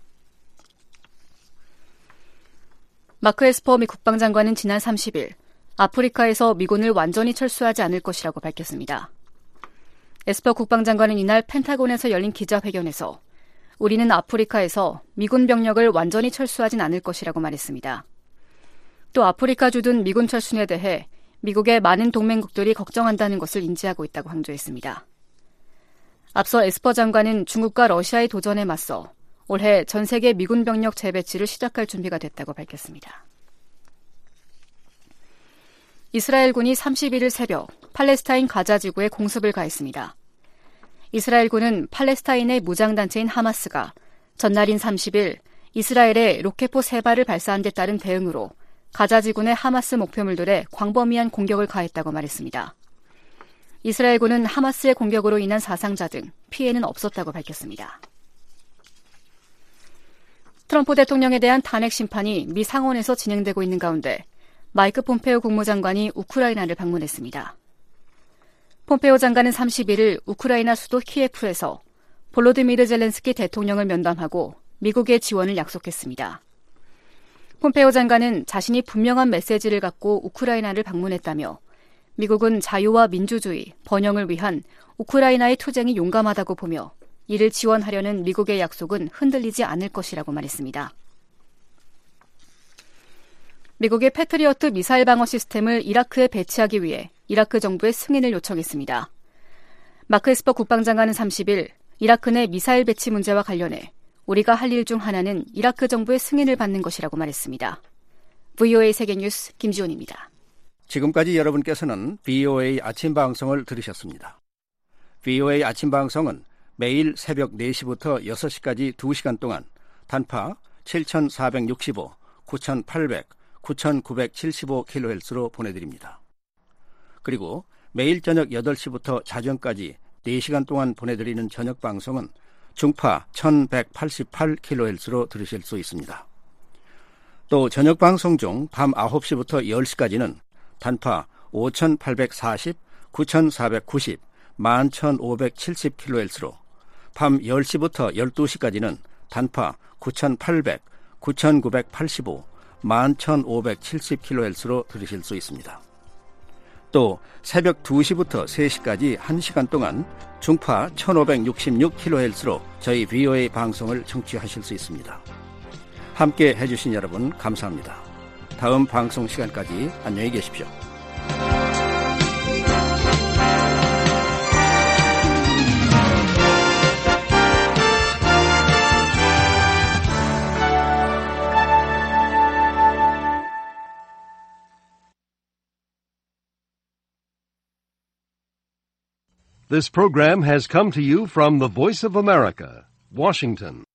마크 에스퍼 미 국방장관은 지난 30일 아프리카에서 미군을 완전히 철수하지 않을 것이라고 밝혔습니다. 에스퍼 국방장관은 이날 펜타곤에서 열린 기자회견에서 우리는 아프리카에서 미군 병력을 완전히 철수하진 않을 것이라고 말했습니다. 또 아프리카 주둔 미군 철수에 대해 미국의 많은 동맹국들이 걱정한다는 것을 인지하고 있다고 강조했습니다. 앞서 에스퍼 장관은 중국과 러시아의 도전에 맞서 올해 전 세계 미군 병력 재배치를 시작할 준비가 됐다고 밝혔습니다. 이스라엘군이 31일 새벽 팔레스타인 가자 지구에 공습을 가했습니다. 이스라엘군은 팔레스타인의 무장단체인 하마스가 전날인 30일 이스라엘에 로켓포 3발을 발사한 데 따른 대응으로 가자 지구 내 하마스 목표물들에 광범위한 공격을 가했다고 말했습니다. 이스라엘군은 하마스의 공격으로 인한 사상자 등 피해는 없었다고 밝혔습니다. 트럼프 대통령에 대한 탄핵 심판이 미 상원에서 진행되고 있는 가운데 마이크 폼페오 국무장관이 우크라이나를 방문했습니다. 폼페오 장관은 31일 우크라이나 수도 키예프에서 볼로디미르 젤렌스키 대통령을 면담하고 미국의 지원을 약속했습니다. 폼페오 장관은 자신이 분명한 메시지를 갖고 우크라이나를 방문했다며 미국은 자유와 민주주의, 번영을 위한 우크라이나의 투쟁이 용감하다고 보며 이를 지원하려는 미국의 약속은 흔들리지 않을 것이라고 말했습니다. 미국의 패트리어트 미사일 방어 시스템을 이라크에 배치하기 위해 이라크 정부의 승인을 요청했습니다. 마크 에스퍼 국방장관은 30일 이라크 내 미사일 배치 문제와 관련해 우리가 할 일 중 하나는 이라크 정부의 승인을 받는 것이라고 말했습니다. VOA 세계뉴스 김지훈입니다. 지금까지 여러분께서는 VOA 아침 방송을 들으셨습니다. VOA 아침 방송은 매일 새벽 4시부터 6시까지 2시간 동안 단파 7465, 9800, 9975kHz로 보내드립니다. 그리고 매일 저녁 8시부터 자정까지 4시간 동안 보내드리는 저녁 방송은 중파 1188kHz로 들으실 수 있습니다. 또 저녁 방송 중 밤 9시부터 10시까지는 단파 5840, 9490, 11570kHz로 밤 10시부터 12시까지는 단파 9800, 9985, 11570kHz로 들으실 수 있습니다. 또 새벽 2시부터 3시까지 1시간 동안 중파 1566kHz로 저희 VOA 방송을 청취하실 수 있습니다. 함께 해주신 여러분 감사합니다. 다음 방송 시간까지 안녕히 계십시오. This program has come to you from the Voice of America, Washington.